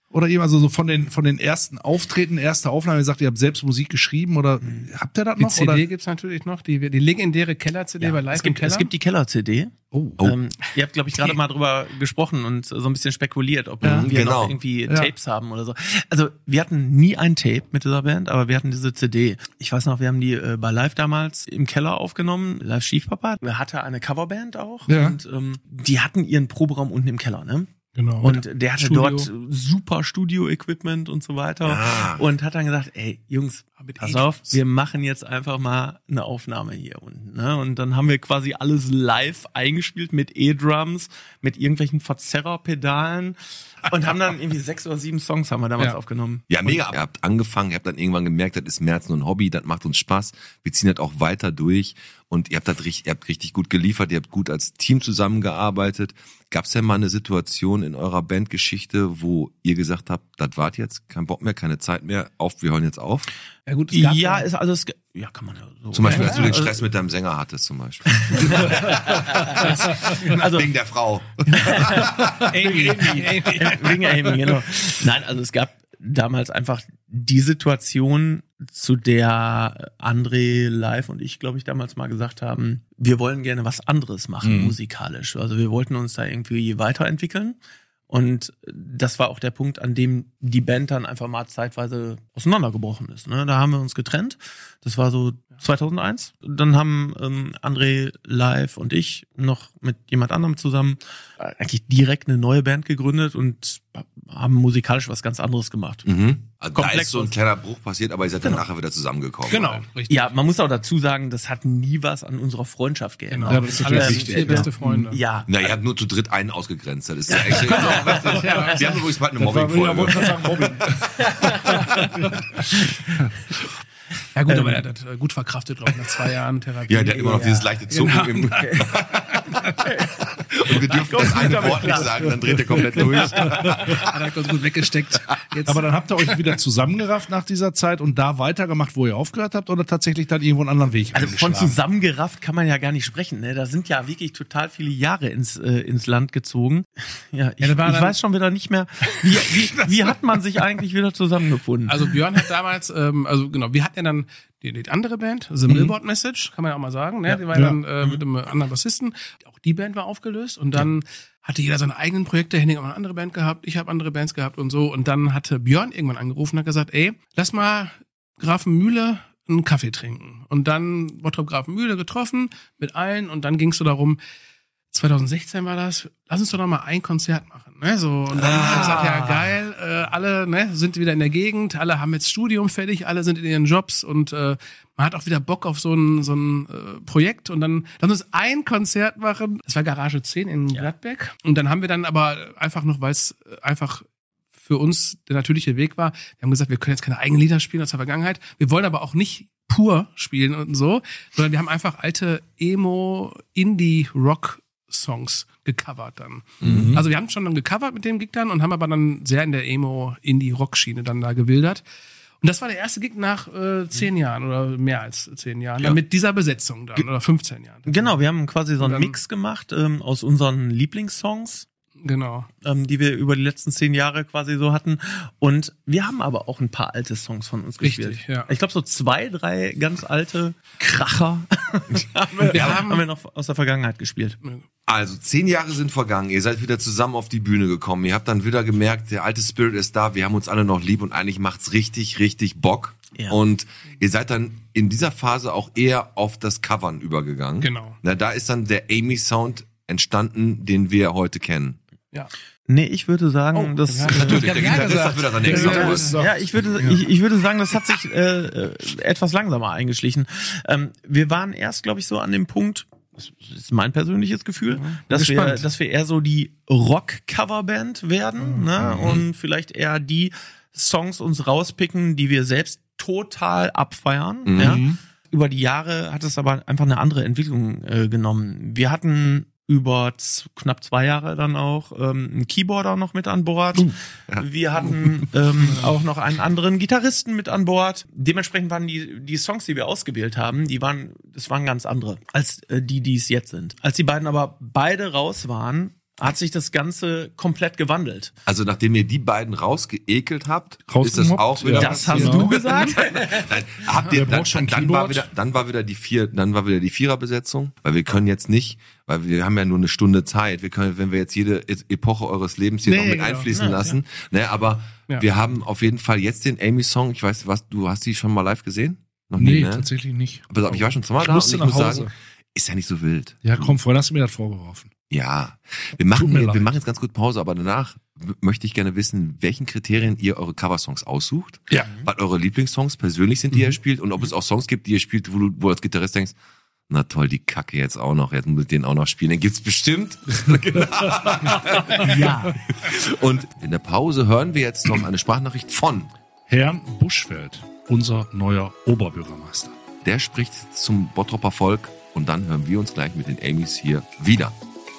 Oder eben also so von den von den ersten Auftreten, erste Aufnahme, ihr sagt, ihr habt selbst Musik geschrieben oder habt ihr das Die noch? C D oder? gibt's natürlich noch, die, die legendäre Keller-C D bei Live es gibt, im Keller. es gibt die Keller-C D. Oh. Ähm, ihr habt, glaube ich, gerade mal drüber gesprochen und so ein bisschen spekuliert, ob Ja, wir genau. noch irgendwie Ja. Tapes haben oder so. Also wir hatten nie ein Tape mit dieser Band, aber wir hatten diese C D. Ich weiß noch, wir haben die äh, bei Live damals im Keller aufgenommen, Live Schiefpapa. Er hatte eine Coverband auch Ja. und ähm, die hatten ihren Proberaum unten im Keller, ne? Genau. Und der hatte Studio. dort super Studio-Equipment und so weiter. Ah. Und hat dann gesagt, ey, Jungs, Mit pass A-Drums. auf, wir machen jetzt einfach mal eine Aufnahme hier unten. Ne? Und dann haben wir quasi alles live eingespielt mit E-Drums, mit irgendwelchen Verzerrerpedalen und haben dann irgendwie sechs oder sieben Songs haben wir damals Ja. aufgenommen. Ja, mega. Ihr habt angefangen, ihr habt dann irgendwann gemerkt, das ist mehr als nur ein Hobby, das macht uns Spaß. Wir ziehen das auch weiter durch und ihr habt das richtig, ihr habt richtig gut geliefert, ihr habt gut als Team zusammengearbeitet. Gab es denn mal eine Situation in eurer Bandgeschichte, wo ihr gesagt habt, das war's jetzt, kein Bock mehr, keine Zeit mehr, auf, wir hören jetzt auf? Ja, gut, es gab Ja, ist also es, ja, kann man ja so. Zum Beispiel, ja, als du den also- Stress mit deinem Sänger hattest, zum Beispiel. Also Wegen der Frau. Amy, Amy, wegen Amy, genau. Nein, also es gab damals einfach die Situation, zu der André Live und ich, glaube ich, damals mal gesagt haben, wir wollen gerne was anderes machen, Mhm. musikalisch. Also wir wollten uns da irgendwie weiterentwickeln. Und das war auch der Punkt, an dem die Band dann einfach mal zeitweise auseinandergebrochen ist. Ne? Da haben wir uns getrennt. Das war so zweitausendeins. Dann haben ähm, André Live und ich noch mit jemand anderem zusammen äh, eigentlich direkt eine neue Band gegründet und haben musikalisch was ganz anderes gemacht. Mhm. Also da Komplex ist so ein was. kleiner Bruch passiert, aber ihr seid dann Genau. nachher wieder zusammengekommen. Genau, richtig. Ja, man muss auch dazu sagen, das hat nie was an unserer Freundschaft geändert. Genau. Ja, das ist Alle natürlich vier wichtig, beste ja. Freunde. Ja, Na, ihr habt nur zu dritt einen ausgegrenzt. Das ist ja echt. Wir haben übrigens bald eine Das war, ja, Mobbing-Folge. wollte ich gerade sagen, Mobbing. Ja gut, Ähm, aber er hat das äh, gut verkraftet, glaube ich, nach zwei Jahren Therapie. Ja, der hat immer noch dieses leichte Zucken Genau. im. Und wir dürfen das eine Wort nicht sagen, dann dreht er komplett durch. Hat er ganz gut weggesteckt. Jetzt, Aber dann habt ihr euch wieder zusammengerafft nach dieser Zeit und da weitergemacht, wo ihr aufgehört habt, oder tatsächlich dann irgendwo einen anderen Weg also von eingeschlagen? zusammengerafft kann man ja gar nicht sprechen. Ne? Da sind ja wirklich total viele Jahre ins, äh, ins Land gezogen. Ja, ich, Ja, das war ich dann- weiß schon wieder nicht mehr, wie, wie, wie hat man sich eigentlich wieder zusammengefunden? also Björn hat damals, ähm, also genau, wir hatten ja dann die, die andere Band, The Millboard Message, kann man ja auch mal sagen, ne? Die war Ja. dann äh, mit einem anderen Bassisten. Auch die Band war aufgelöst und dann hatte jeder seine eigenen Projekte. Henning hat eine andere Band gehabt, ich habe andere Bands gehabt und so. Und dann hatte Björn irgendwann angerufen und hat gesagt, ey, lass mal Grafenmühle einen Kaffee trinken. Und dann Bottrop Grafenmühle getroffen mit allen und dann ging es so darum, zweitausendsechzehn war das, lass uns doch noch mal ein Konzert machen. Ne? So, und dann haben wir gesagt, ja geil, äh, alle ne, sind wieder in der Gegend, alle haben jetzt Studium fertig, alle sind in ihren Jobs und äh, man hat auch wieder Bock auf so ein, so ein äh, Projekt und dann lass uns ein Konzert machen. Das war Garage zehn in Gladbeck. Und dann haben wir dann aber einfach noch, weil es einfach für uns der natürliche Weg war, wir haben gesagt, wir können jetzt keine eigenen Lieder spielen aus der Vergangenheit, wir wollen aber auch nicht pur spielen und so, sondern wir haben einfach alte Emo-Indie-Rock Songs gecovert dann. Mhm. Also wir haben schon dann gecovert mit dem Gig dann und haben aber dann sehr in der Emo-Indie-Rock-Schiene dann da gewildert. Und das war der erste Gig nach äh, zehn Jahren oder mehr als zehn Jahren. Ja. Dann mit dieser Besetzung dann oder fünfzehn Jahren. Genau, wir haben quasi so einen Und dann- Mix gemacht ähm, aus unseren Lieblingssongs, Genau. ähm, die wir über die letzten zehn Jahre quasi so hatten. Und wir haben aber auch ein paar alte Songs von uns Richtig, gespielt. ja. Ich glaube, so zwei, drei ganz alte Kracher haben, wir, Wir haben, haben- wir noch aus der Vergangenheit gespielt. Also zehn Jahre sind vergangen, ihr seid wieder zusammen auf die Bühne gekommen, ihr habt dann wieder gemerkt, der alte Spirit ist da, wir haben uns alle noch lieb und eigentlich macht's richtig, richtig Bock. Ja. Und ihr seid dann in dieser Phase auch eher auf das Covern übergegangen. Genau. Na, da ist dann der Amy-Sound entstanden, den wir heute kennen. Ja. Nee, ich würde sagen, Oh, das... ja, äh, Natürlich, Ich hab der ja Gitarrist gesagt. hat wieder seine extra Ja, Tour. das- Ja, ich würde, ich, ich würde sagen, das hat sich äh, äh, etwas langsamer eingeschlichen. Ähm, wir waren erst, glaube ich, so an dem Punkt, das ist mein persönliches Gefühl, dass wir, gespannt. dass wir eher so die Rock-Coverband werden, ne? Und vielleicht eher die Songs uns rauspicken, die wir selbst total abfeiern. Mhm. Ja? Über die Jahre hat es aber einfach eine andere Entwicklung äh, genommen. Wir hatten über z- knapp zwei Jahre dann auch ähm, einen Keyboarder noch mit an Bord. Wir hatten ähm, auch noch einen anderen Gitarristen mit an Bord. Dementsprechend waren die die Songs, die wir ausgewählt haben, die waren, das waren ganz andere als äh, die, die es jetzt sind. Als die beiden aber beide raus waren, hat sich das Ganze komplett gewandelt. Also nachdem ihr die beiden rausgeekelt habt, ist das Rausgemobbt? auch wieder Ja. Das hast Ja. du gesagt? Nein, habt ihr, Wer dann, braucht schon dann, war Keyboard? wieder, dann war wieder die vier, dann war wieder die Viererbesetzung, weil wir können jetzt nicht, weil wir haben ja nur eine Stunde Zeit. Wir können, wenn wir jetzt jede E- Epoche eures Lebens hier Nee, noch mit genau. einfließen Ja, lassen, ne, aber Ja. wir haben auf jeden Fall jetzt den Amy-Song. Ich weiß, was, du hast die schon mal live gesehen? Noch Nee, nie, ne? tatsächlich nicht. Pass auf, ich war schon zweimal Ich da und musste ich nach muss Hause. sagen, ist ja nicht so wild. Ja, komm, vorhin hast du mir das vorgeworfen. Ja, wir machen, Tut mir wir leid. machen jetzt ganz gut Pause, aber danach w- möchte ich gerne wissen, welchen Kriterien ihr eure Coversongs aussucht, Ja. was eure Lieblingssongs persönlich sind, die ihr spielt und ob es auch Songs gibt, die ihr spielt, wo du wo du als Gitarrist denkst, na toll, die Kacke jetzt auch noch, jetzt muss ich den auch noch spielen, den gibt's bestimmt. Ja. Und in der Pause hören wir jetzt noch eine Sprachnachricht von, Herrn Buschfeld, unser neuer Oberbürgermeister. der spricht zum Bottropper Volk und dann hören wir uns gleich mit den Amys hier wieder.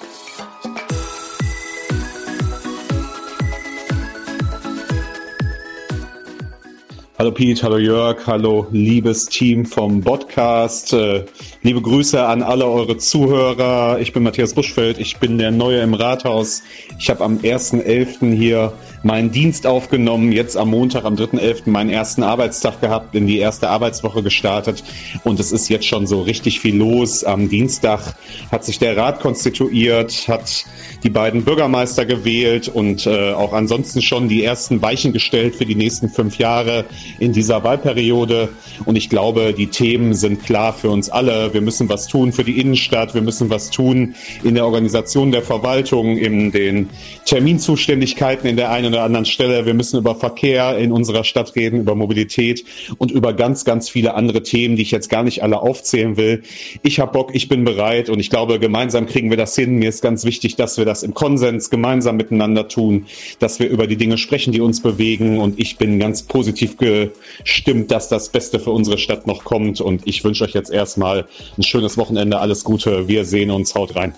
Hallo Pete, hallo Jörg, hallo liebes Team vom Podcast. Äh, liebe Grüße an alle eure Zuhörer. Ich bin Matthias Buschfeld, ich bin der Neue im Rathaus. Ich habe am ersten elften hier meinen Dienst aufgenommen, jetzt am Montag, am dritten elften meinen ersten Arbeitstag gehabt, in die erste Arbeitswoche gestartet und es ist jetzt schon so richtig viel los. Am Dienstag hat sich der Rat konstituiert, hat die beiden Bürgermeister gewählt und äh, auch ansonsten schon die ersten Weichen gestellt für die nächsten fünf Jahre in dieser Wahlperiode. Und ich glaube, die Themen sind klar für uns alle. Wir müssen was tun für die Innenstadt, wir müssen was tun in der Organisation der Verwaltung, in den Terminzuständigkeiten in der einen oder anderen Stelle. Wir müssen über Verkehr in unserer Stadt reden, über Mobilität und über ganz, ganz viele andere Themen, die ich jetzt gar nicht alle aufzählen will. Ich habe Bock, ich bin bereit und ich glaube, gemeinsam kriegen wir das hin. Mir ist ganz wichtig, dass wir das im Konsens gemeinsam miteinander tun, dass wir über die Dinge sprechen, die uns bewegen und ich bin ganz positiv gestimmt, dass das Beste für unsere Stadt noch kommt und ich wünsche euch jetzt erstmal ein schönes Wochenende, alles Gute, wir sehen uns, haut rein.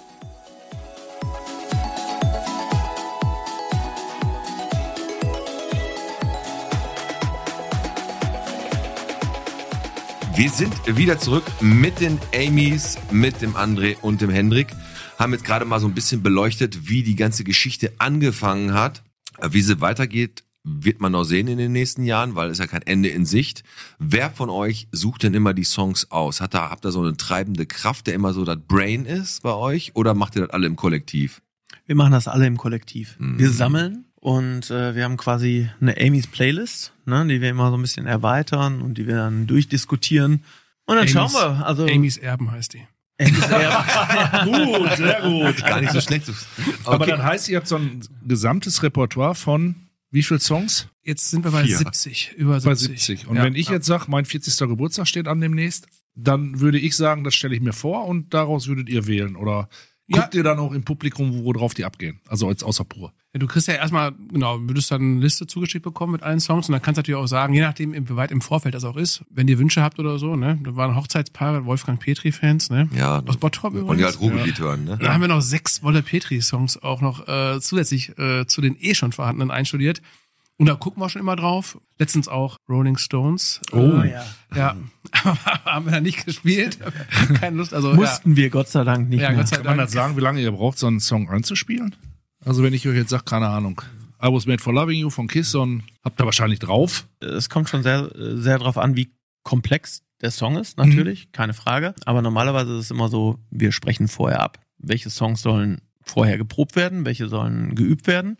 Wir sind wieder zurück mit den Amys, mit dem André und dem Hendrik. Haben jetzt gerade mal so ein bisschen beleuchtet, wie die ganze Geschichte angefangen hat. Wie sie weitergeht, wird man noch sehen in den nächsten Jahren, weil es ja kein Ende in Sicht. Wer von euch sucht denn immer die Songs aus? Hat da, habt ihr so eine treibende Kraft, der immer so das Brain ist bei euch? Oder macht ihr das alle im Kollektiv? Wir machen das alle im Kollektiv. Mhm. Wir sammeln und äh, wir haben quasi eine Amy's Playlist, ne, die wir immer so ein bisschen erweitern und die wir dann durchdiskutieren. Und dann Amy's- schauen wir. Also Amy's Erben heißt die. Amy's Erben. Gut, sehr gut. Gar nicht so schlecht. Aber Okay. dann heißt, ihr habt so ein gesamtes Repertoire von wie viel Songs? Jetzt sind wir bei Vier. siebzig, über Bei siebzig. siebzig. Und Ja. wenn ich jetzt sage, mein vierzigster Geburtstag steht an demnächst, dann würde ich sagen, das stelle ich mir vor und daraus würdet ihr wählen. Oder Ja. guckt ihr dann auch im Publikum, worauf die abgehen? Also als außer pur. Ja, du kriegst ja erstmal, genau, würdest dann eine Liste zugeschickt bekommen mit allen Songs und dann kannst du natürlich auch sagen, je nachdem, wie weit im Vorfeld das auch ist, wenn ihr Wünsche habt oder so, ne, da waren Hochzeitspaare, Wolfgang Petri-Fans, ne, Ja, aus Bottrop übrigens. und die halt Ruhrgebiet hören, ne? Da haben wir noch sechs Wolle Petri-Songs auch noch äh, zusätzlich äh, zu den eh schon vorhandenen einstudiert. Und da gucken wir schon immer drauf. Letztens auch Rolling Stones. Oh. Äh, ja. Haben wir da nicht gespielt. Keine Lust. Also, Mussten wir Gott sei Dank nicht Ja, mehr. Gott sei Kann man Dank. das sagen, wie lange ihr braucht, so einen Song einzuspielen? Also wenn ich euch jetzt sage, keine Ahnung, I Was Made for Loving You von Kiss, und habt ihr wahrscheinlich drauf. Es kommt schon sehr, sehr drauf an, wie komplex der Song ist, natürlich, Mhm. keine Frage. Aber normalerweise ist es immer so, wir sprechen vorher ab. Welche Songs sollen vorher geprobt werden, welche sollen geübt werden.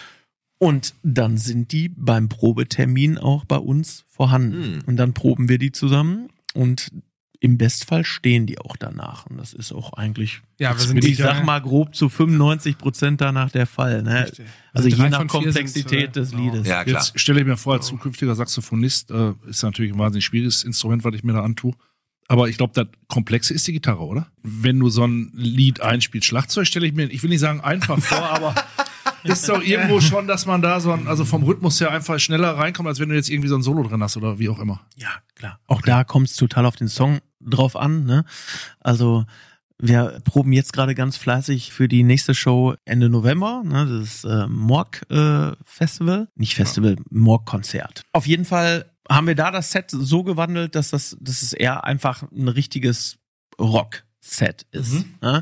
Und dann sind die beim Probetermin auch bei uns vorhanden. Hm. Und dann proben wir die zusammen und im Bestfall stehen die auch danach. Und das ist auch eigentlich, Ja, wir sind ich die- sag mal grob zu fünfundneunzig Prozent danach der Fall. Ne? Richtig. Also Also je drei nach von vier Komplexität sind, äh, des genau. Liedes. Ja, klar. Jetzt stelle ich mir vor, als zukünftiger Saxophonist äh, ist natürlich ein wahnsinnig schwieriges Instrument, was ich mir da antue. Aber ich glaube, das Komplexe ist die Gitarre, oder? Wenn du so ein Lied einspielst, Schlagzeug stelle ich mir, ich will nicht sagen einfach vor, aber ist doch irgendwo schon, dass man da so ein, also vom Rhythmus her einfach schneller reinkommt, als wenn du jetzt irgendwie so ein Solo drin hast oder wie auch immer. Ja, klar. Auch da kommt es total auf den Song drauf an. Ne? Also wir proben jetzt gerade ganz fleißig für die nächste Show Ende November. Ne? Das ist äh, Morg äh, Festival. Nicht Festival, Morg Konzert. Auf jeden Fall haben wir da das Set so gewandelt, dass das, das ist eher einfach ein richtiges Rock Set ist. Ne?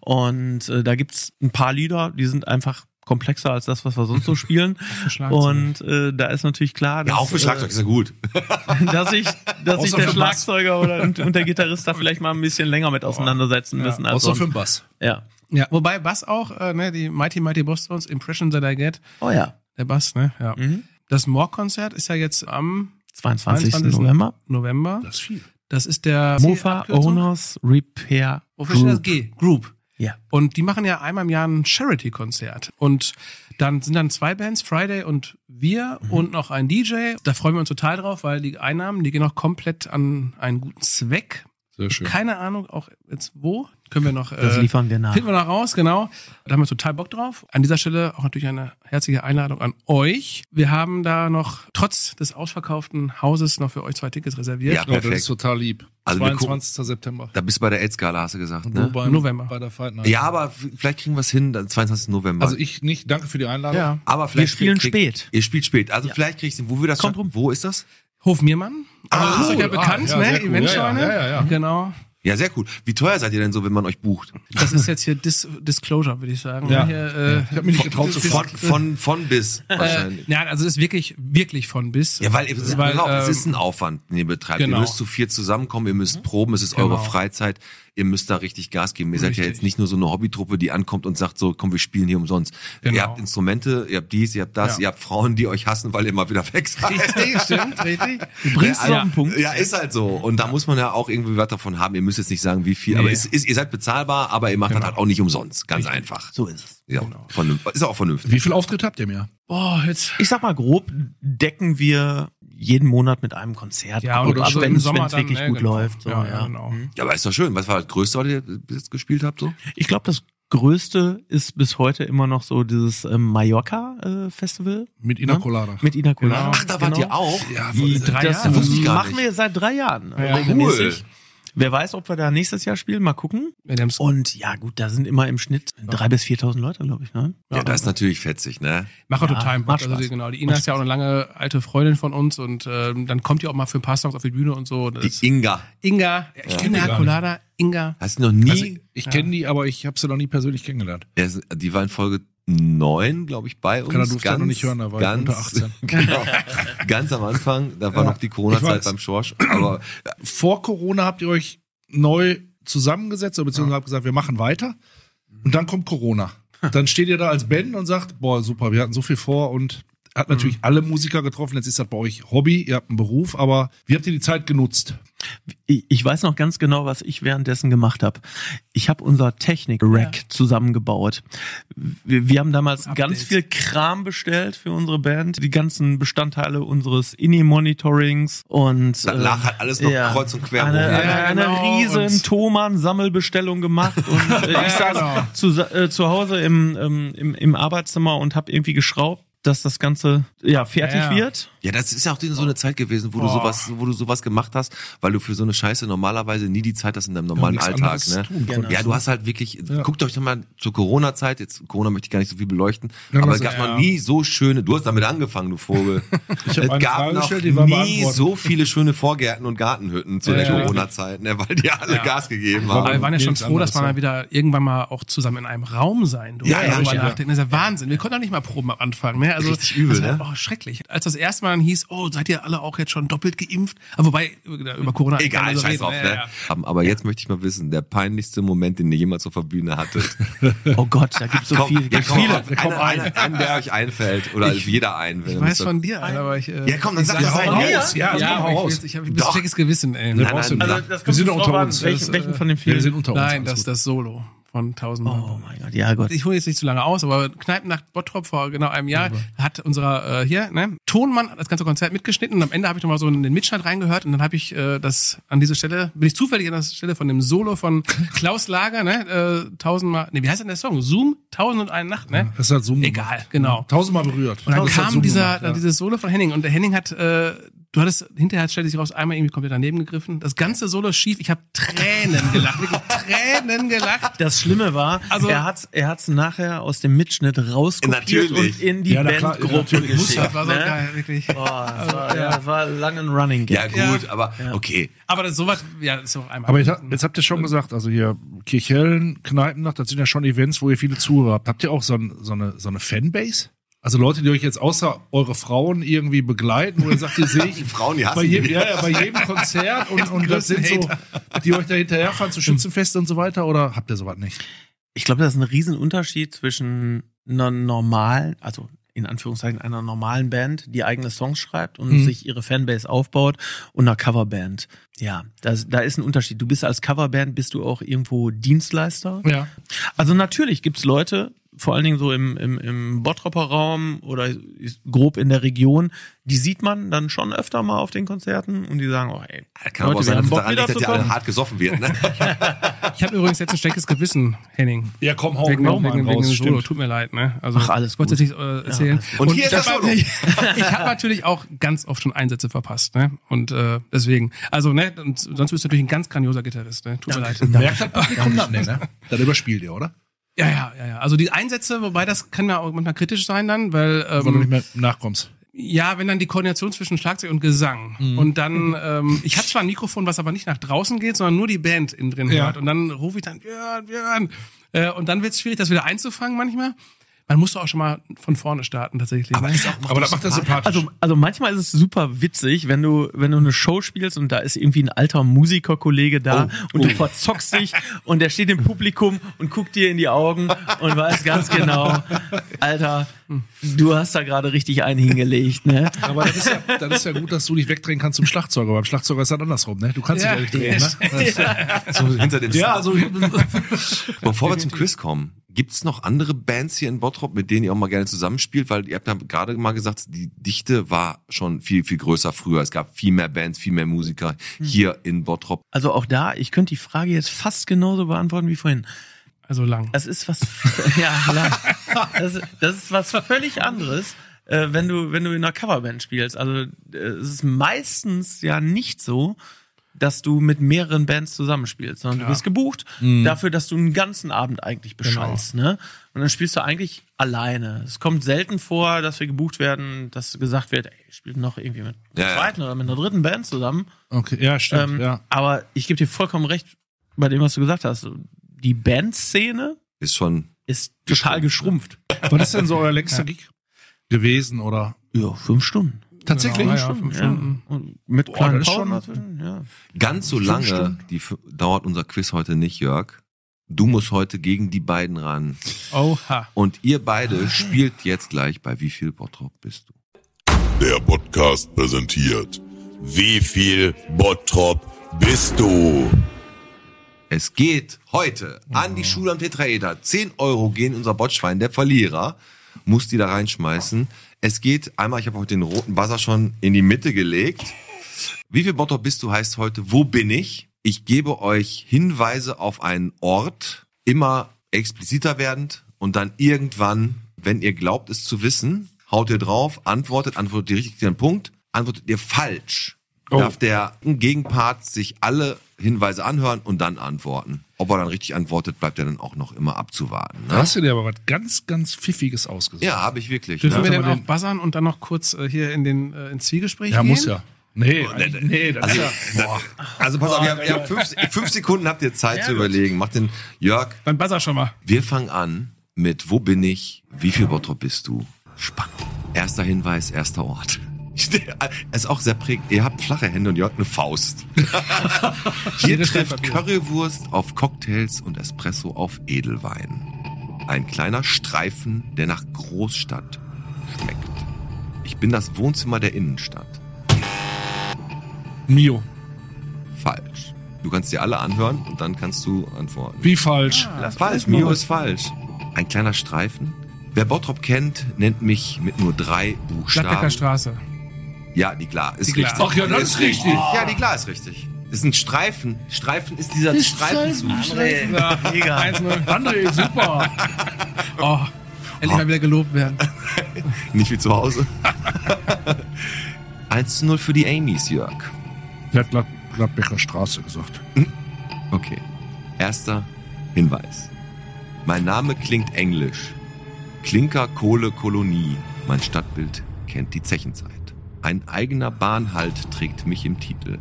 Und äh, da gibt's ein paar Lieder, die sind einfach komplexer als das, was wir sonst so spielen. Und äh, da ist natürlich klar, dass, Ja, auch für Schlagzeug ist ja gut. äh, dass ich, dass sich Außer der für Bass. Schlagzeuger oder und, und der Gitarrist da vielleicht mal ein bisschen länger mit auseinandersetzen müssen. als Außer für sonst. den Bass. Ja. Ja, wobei Bass auch, äh, ne, die Mighty Mighty Bosstones, Impression That I Get, Oh ja. der Bass, ne, ja. Mhm. Das Morg-Konzert ist ja jetzt am zweiundzwanzigsten zweiundzwanzigsten November. November. Das ist viel. Das ist der Mofa Abkürzung? Owners Repair Wofür steht das Group. G? Group. Ja. Und die machen ja einmal im Jahr ein Charity-Konzert. Und dann sind dann zwei Bands, Friday und wir Mhm. und noch ein D J. Da freuen wir uns total drauf, weil die Einnahmen, die gehen auch komplett an einen guten Zweck. Sehr schön. Keine Ahnung, auch jetzt wo. Können wir noch, Das äh, liefern wir nach. finden wir noch raus, genau. Da haben wir total Bock drauf. An dieser Stelle auch natürlich eine herzliche Einladung an euch. Wir haben da noch, trotz des ausverkauften Hauses, noch für euch zwei Tickets reserviert. Ja. Ja, das Perfekt. ist total lieb. Also wir gucken- zweiundzwanzigsten September. Da bist du bei der AIDS-Gala, hast du gesagt, Wo ne? beim- November. Bei der Fight Night. Ja, aber f- vielleicht kriegen wir es hin, dann zweiundzwanzigsten November. Also ich nicht. Danke für die Einladung. Ja. aber Wir vielleicht spielen krieg- spät. Ihr spielt spät. Also Ja. vielleicht kriegst du, wo wir das Kommt schaffen. Wo ist das? Hof Miermann. Also Ah, das ist euch ja cool. bekannt, Ah, ja, ne? sehr cool. Eventscheune. Ja, ja, ja, ja. Genau. Ja, sehr cool. Wie teuer seid ihr denn so, wenn man euch bucht? Das ist jetzt hier Dis Disclosure, würde ich sagen. Ja. Hier, äh, Ich habe mich nicht getraut zu Von, fragen. von, von bis äh, wahrscheinlich. ja, also das ist wirklich, wirklich von bis. Ja, weil, es, weil, pass auf, es ähm, ist ein Aufwand, den ihr betreibt. genau. Ihr müsst zu viert zusammenkommen, ihr müsst proben, es ist Genau. eure Freizeit, ihr müsst da richtig Gas geben. Ihr seid ja Richtig. jetzt nicht nur so eine Hobbytruppe, die ankommt und sagt so, komm, wir spielen hier umsonst. Genau. Ihr habt Instrumente, ihr habt dies, ihr habt das, Ja. ihr habt Frauen, die euch hassen, weil ihr mal wieder weg seid. Richtig, stimmt, richtig. Du bringst Ja, ja, einen Punkt. Ja, ist halt so. Und da muss man ja auch irgendwie was davon haben. Ihr müsst jetzt nicht sagen, wie viel, aber Nee. es ist, ihr seid bezahlbar, aber ihr macht das halt auch nicht umsonst. Ganz einfach. So ist es. Ja, vernünftig. Ist auch vernünftig. Wie viel Auftritt habt ihr im Jahr? Boah, jetzt. Ich sag mal grob, decken wir jeden Monat mit einem Konzert. Ja, ab, und ab, schon wenn im es Sommer dann, wirklich ne, gut genau. läuft. So, Ja, ja, ja, genau. Mhm. Ja, aber ist doch schön. Was war das Größte, was ihr bis jetzt gespielt habt so? Ich glaube, das Größte ist bis heute immer noch so dieses ähm, Mallorca-Festival Mit Ina Ne? Colada. mit Ina Colada. Ach, da wart Genau. ihr auch? Ja, Die, drei das Jahre? Wusste ich gar machen nicht. wir seit drei Jahren Ja, regelmäßig. Wer weiß, ob wir da nächstes Jahr spielen, mal gucken. Wir haben's- Und ja, gut, da sind immer im Schnitt drei bis viertausend Leute, glaube ich, ne? Ja, das ist natürlich fetzig, ne? Macht auch Ja, total Bock. macht Also Spaß. die, genau, die Ina ist ja auch eine lange alte Freundin von uns und ähm, dann kommt die auch mal für ein paar Songs auf die Bühne und so. Das Die Inga. Inga, ja, ich kenne die ja gar Colada, Inga. Hast du noch nie? Also ich kenne die, aber ich habe sie noch nie persönlich kennengelernt. Ja, die war in Folge neun, glaube ich, bei uns. Keiner durfte ja noch nicht hören, da war ich ganz, unter achtzehn. Genau. Ganz am Anfang, da war Ja, noch die ich Corona-Zeit weiß. beim Schorsch. Aber Vor Corona habt ihr euch neu zusammengesetzt, oder beziehungsweise habt gesagt, wir machen weiter. Und dann kommt Corona. Dann steht ihr da als Band und sagt, boah, super, wir hatten so viel vor und hat natürlich alle Musiker getroffen. Jetzt ist das bei euch Hobby, ihr habt einen Beruf, aber wie habt ihr die Zeit genutzt? Ich, ich weiß noch ganz genau, was ich währenddessen gemacht habe. Ich habe unser Technik-Rack Ja. zusammengebaut. Wir, wir haben damals Update. ganz viel Kram bestellt für unsere Band, die ganzen Bestandteile unseres I N I-Monitorings und da lag halt alles noch kreuz und quer eine, rum. eine, Ja, eine genau. riesen Und- Thomann-Sammelbestellung gemacht und äh, ich saß genau. zu, äh, zu Hause im, ähm, im, im Arbeitszimmer und habe irgendwie geschraubt, dass das Ganze ja fertig Ja. wird. ja, das ist ja auch so eine Zeit gewesen, wo du Boah. sowas, wo du sowas gemacht hast, weil du für so eine Scheiße normalerweise nie die Zeit hast in deinem normalen nichts Alltag, anderes ne? tun konntest. Ja, du hast halt wirklich, Ja. guckt euch doch mal zur Corona-Zeit, jetzt Corona möchte ich gar nicht so viel beleuchten, Ja, aber das es gab ist- noch ja. nie so schöne, du hast damit angefangen, du Vogel. Ich habe Es eine gab Frage noch gestellt, die war nie beantwortet. so viele schöne Vorgärten und Gartenhütten zu der Ja, ja. Corona-Zeit, ne, weil die alle Ja. Gas gegeben Aber haben. wir waren ja schon Nichts froh, dass anderes, man ja. mal wieder irgendwann mal auch zusammen in einem Raum sein durfte. Ja, ja, darüber richtig, ja. nachdenken. Das ist ja Wahnsinn. Wir konnten auch nicht mal Proben am Anfang. Ne? Also, Richtig übel, das war, ne? Oh, schrecklich. Als das erste Mal dann hieß, oh, seid ihr alle auch jetzt schon doppelt geimpft? Aber wobei, über über Corona... Egal, kann man so scheiß reden. drauf, Ja, ne? ja, ja. Aber jetzt möchte ich mal wissen, der peinlichste Moment, den ihr jemals auf der Bühne hattet. Oh Gott, da gibt's so Komm, viel. ja, Gibt's komm, viele. einen, einen, einen, einen, der euch einfällt. Oder jeder ein. Wenn Ich ihr weiß müsst- von dir, Alter, aber ich... Äh, Ja, komm, dann sag ich das sag- ein. Oh, Ja, ja, raus. Ja, ja, komm, hau aber ich, raus. will- ich habe ein Doch. bisschen schlechtes Gewissen, ey. Nein, brauchst nein, du sag- nicht. das Wir sind kommt unter drauf an. uns. Welchen, Das, welchen äh, von den Wir vielen? sind unter uns. Nein, alles das gut. das Solo von tausend. Oh mein Gott, ja Gott. Ich hole jetzt nicht zu lange aus, aber Kneipennacht Bottrop vor genau einem Jahr hat unserer äh, hier ne Tonmann das ganze Konzert mitgeschnitten und am Ende habe ich noch mal so in den Mitschnitt reingehört und dann habe ich äh, das an diese Stelle bin ich zufällig an der Stelle von dem Solo von Klaus Lager ne äh, tausendmal ne wie heißt denn der Song Zoom tausend und eine Nacht ne Das ist halt Zoom. egal genau Tausendmal berührt. und dann Das hat kam Zoom dieser gemacht, ja. dieses Solo von Henning und der Henning hat äh, du hattest, hinterher stellte sich raus, einmal irgendwie komplett daneben gegriffen. Das ganze Solo schief, ich habe Tränen gelacht, wirklich Tränen gelacht. Das Schlimme war, Also- er hat's, er hat's nachher aus dem Mitschnitt rauskopiert Natürlich. und in die Ja, na klar, Bandgruppe natürlich. geschickt. Das war so ne? geil, wirklich. Oh, das war, ja, das war lang ein Running Gag. Ja gut, aber okay. Aber das sowas, ja, ist auch einmal. Aber jetzt, jetzt habt ihr schon gesagt, also hier Kirchhellen, Kneipennacht, das sind ja schon Events, wo ihr viele Zuhörer habt. Habt ihr auch so, ein, so, eine, so eine Fanbase? Also Leute, die euch jetzt außer eure Frauen irgendwie begleiten, wo ihr sagt, die sehe ich Die Frauen, die bei hassen jedem, die. ja, ja, bei jedem Konzert und, und das sind so, die euch da hinterherfahren zu Schützenfeste und so weiter, oder habt ihr sowas nicht? Ich glaube, das ist ein Riesenunterschied zwischen einer normalen, also in Anführungszeichen einer normalen Band, die eigene Songs schreibt und Mhm. sich ihre Fanbase aufbaut, und einer Coverband. Ja, das, da ist ein Unterschied. Du bist als Coverband, bist du auch irgendwo Dienstleister. Ja. Also natürlich gibt's Leute, vor allen Dingen so im, im, im Bottropper Raum oder grob in der Region, die sieht man dann schon öfter mal auf den Konzerten und die sagen, oh ey, Kann aber auch Leute, wir sein, haben dass Bock daran liegt, dass ja wiederzukommen. alle hart gesoffen wird. Ne? Ich habe übrigens jetzt ein schlechtes Gewissen, Henning. Ja, komm, hau Wegen, hau wegen, mal wegen raus, dem Solo, stimmt. tut mir leid, ne? Also, Ach, alles ich wollte gut. jetzt nicht äh, erzählen. alles gut. Und hier ist das das Solo. natürlich- Ich habe natürlich auch ganz oft schon Einsätze verpasst, ne? Und äh, deswegen, also, ne, und sonst bist du natürlich ein ganz grandioser Gitarrist, ne? Tut mir leid. Merkt das Publikum das nicht, ne? Dann überspielt ihr, oder? Ja, ja, ja, ja. Also die Einsätze, wobei das kann ja auch manchmal kritisch sein dann, weil Weil du ähm, nicht mehr nachkommst. ja, wenn dann die Koordination zwischen Schlagzeug und Gesang und dann, ähm, ich habe zwar ein Mikrofon, was aber nicht nach draußen geht, sondern nur die Band innen drin Ja. hört und dann rufe ich dann Björn, Björn, äh, und dann wird es schwierig, das wieder einzufangen manchmal. Man muss doch auch schon mal von vorne starten tatsächlich. Aber ne? ist auch Aber das macht er sympathisch. Also, also manchmal ist es super witzig, wenn du, wenn du eine Show spielst und da ist irgendwie ein alter Musikerkollege da und du verzockst dich und der steht im Publikum und guckt dir in die Augen und weiß ganz genau, Alter, du hast da gerade richtig einen hingelegt, ne? Aber das ist, ja, das ist ja gut, dass du dich wegdrehen kannst zum Schlagzeuger. Beim Schlagzeuger ist das andersrum, ne? Du kannst Ja. dich ja nicht drehen, ne? so hinter dem Ja, also Bevor wir zum Quiz kommen, gibt's noch andere Bands hier in Bottrop, mit denen ihr auch mal gerne zusammenspielt? Weil ihr habt ja gerade mal gesagt, die Dichte war schon viel, viel größer früher. Es gab viel mehr Bands, viel mehr Musiker hier in Bottrop. Also auch da, ich könnte die Frage jetzt fast genauso beantworten wie vorhin. Also lang. Das ist was, ja, lang. Das, das ist was völlig anderes, äh, wenn du, wenn du in einer Coverband spielst. Also, äh, es ist meistens ja nicht so, dass du mit mehreren Bands zusammenspielst, sondern Ja. du wirst gebucht dafür, dass du einen ganzen Abend eigentlich beschallst, ne? Und dann spielst du eigentlich alleine. Es kommt selten vor, dass wir gebucht werden, dass gesagt wird, ey, spielt noch irgendwie mit Ja, einer ja. zweiten oder mit einer dritten Band zusammen. okay, ja, stimmt, Ähm, ja. Aber ich gebe dir vollkommen recht bei dem, was du gesagt hast. Die Bandszene Ist schon, ist total geschrumpft. Was ist denn so euer längster Gig gewesen, oder? Ja, fünf Stunden. Tatsächlich? Ja, ja, fünf Stunden. Ja. Und mit Boah, kleinen das ist Pausen schon- dazwischen, ja. ganz so lange die, f- dauert unser Quiz heute nicht, Jörg. Du musst heute gegen die beiden ran. Oha. Und ihr beide spielt jetzt gleich bei Wie viel Bottrop bist du? Der Podcast präsentiert. Wie viel Bottrop bist du? Es geht heute an die Schule am Tetraeder. zehn Euro gehen unser Botschwein. Der Verlierer muss die da reinschmeißen. Es geht einmal, ich habe heute den roten Buzzer schon in die Mitte gelegt. Wie viel Bottrop bist du heißt heute, wo bin ich? Ich gebe euch Hinweise auf einen Ort, immer expliziter werdend und dann irgendwann, wenn ihr glaubt es zu wissen, haut ihr drauf, antwortet, antwortet ihr richtig den Punkt, antwortet ihr falsch. Oh. Darf der Gegenpart sich alle Hinweise anhören und dann antworten. Ob er dann richtig antwortet, bleibt er dann auch noch immer abzuwarten. Da Ne? hast du dir aber was ganz, ganz Pfiffiges ausgesucht. Ja, habe ich wirklich. Dürfen Ne? wir denn aber auch den- buzzern und dann noch kurz äh, hier in den äh, ins Zwiegespräch Ja, gehen? muss ja. Nee, nee, nee, das Also, ist ja, boah. also pass auf, ihr habt, ihr habt fünf, fünf Sekunden habt ihr Zeit zu überlegen. Macht den Jörg. Dann buzzer schon mal. Wir fangen an mit Wo bin ich? Wie viel Bottrop bist du? Spannung. Erster Hinweis, erster Ort. Es ist auch sehr prägend. Ihr habt flache Hände und ihr habt eine Faust. Hier Jedes trifft Papier. Currywurst auf Cocktails und Espresso auf Edelwein. Ein kleiner Streifen, der nach Großstadt schmeckt. Ich bin das Wohnzimmer der Innenstadt. Mio. Falsch. Du kannst dir alle anhören und dann kannst du antworten. Wie falsch? Das falsch. Mio ist falsch. Ein kleiner Streifen. Wer Bottrop kennt, nennt mich mit nur drei Gladbecker Buchstaben. Straße. Ja, die Glar ist Die Glar. richtig. Ach ja, das ist richtig. Ja, die Glar ist richtig. Das ist ein Streifen. Streifen ist dieser Streifenzug. Ja, mega. eins null. André, super. Oh, endlich mal wieder gelobt werden. Nicht wie zu Hause. eins zu null für die Amy's, Jörg. Der hat Glad Gladbecher Straße gesagt. Okay. Erster Hinweis. Mein Name klingt englisch. Klinker, Kohle, Kolonie. Mein Stadtbild kennt die Zechenzeit. Ein eigener Bahnhalt trägt mich im Titel.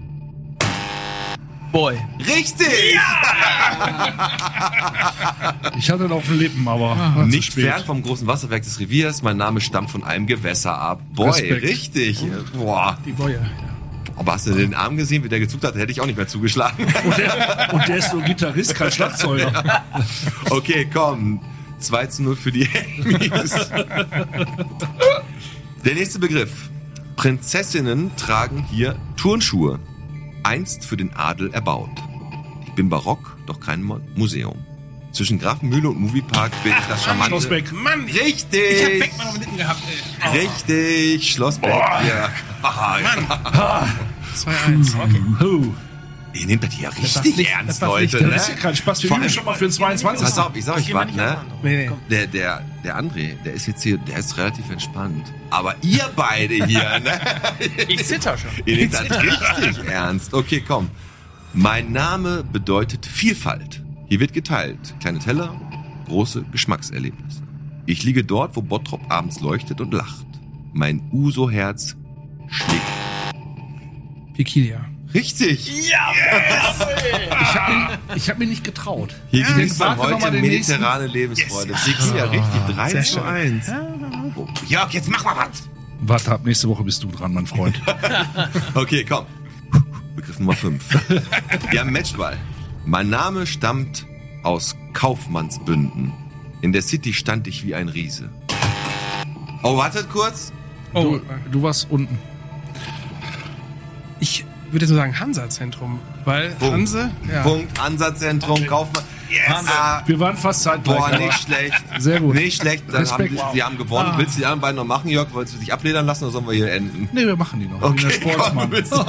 Boy. Richtig! Ich hatte noch auf den Lippen, aber war zu Nicht spät. fern vom großen Wasserwerk des Reviers. Mein Name stammt von einem Gewässer ab. Boy, Respekt. richtig. Boah. Die Boje. Aber hast du den Arm gesehen, wie der gezuckt hat? Hätte ich auch nicht mehr zugeschlagen. Und der, und der ist nur Gitarrist, kein Schlagzeuger. Okay, komm. zwei zu null für die Amy's. Der nächste Begriff. Prinzessinnen tragen hier Turnschuhe. Einst für den Adel erbaut. Ich bin barock, doch kein Mo- Museum. Zwischen Grafenmühle und Moviepark bin ich das charmante... Schlossbeck. Mann, Richtig! ich hab Beckmann auf den Lippen gehabt, ey. Richtig, Schlossbeck. Ja. Ah, zwei eins. Okay. Huh. ihr nehmt das hier war's richtig nicht- ernst, das war's nicht. Leute. Das Ne? ist ja kein Spaß. Wir Vor üben allem- schon mal für den zweiundzwanzigsten Pass auf, ich sag euch Gehen wir was, nicht ne? an, Nee, nee. Der, der, der André, der ist jetzt hier, der ist relativ entspannt. Aber ihr beide hier, ne? Ich zitter schon. Ihr nehmt das richtig ernst. Okay, komm. Mein Name bedeutet Vielfalt. Hier wird geteilt. Kleine Teller, große Geschmackserlebnisse. Ich liege dort, wo Bottrop abends leuchtet und lacht. Mein Uso-Herz schlägt. Pikilia. Richtig. Ich habe mir, ich hab mir nicht getraut. Hier Ja, genießt man warte noch heute mal den mediterrane Lebensfreude. Sie kriegen ja richtig drei Sehr zu schön. eins. Oh, Jörg, jetzt mach mal was. Warte ab, nächste Woche bist du dran, mein Freund. Okay, komm. Begriff Nummer fünf. Wir haben Matchball. Mein Name stammt aus Kaufmannsbünden. In der City stand ich wie ein Riese. Oh, wartet kurz. Oh, Du, du warst unten. ich würde so sagen Hansa-Zentrum, weil Punkt. Hanse, ja. Punkt, Ansatzzentrum, Kaufmann. Yes. Ah, Wir waren fast zeitgleich. boah, aber- nicht schlecht. Sehr gut. Nicht schlecht. Dann haben Respekt. die, die haben gewonnen. Ah. Willst du die anderen beiden noch machen, Jörg? Wolltest du dich abledern lassen oder sollen wir hier enden? Nee, wir machen die noch. Ich bin der komm, Sportsmann. willst du-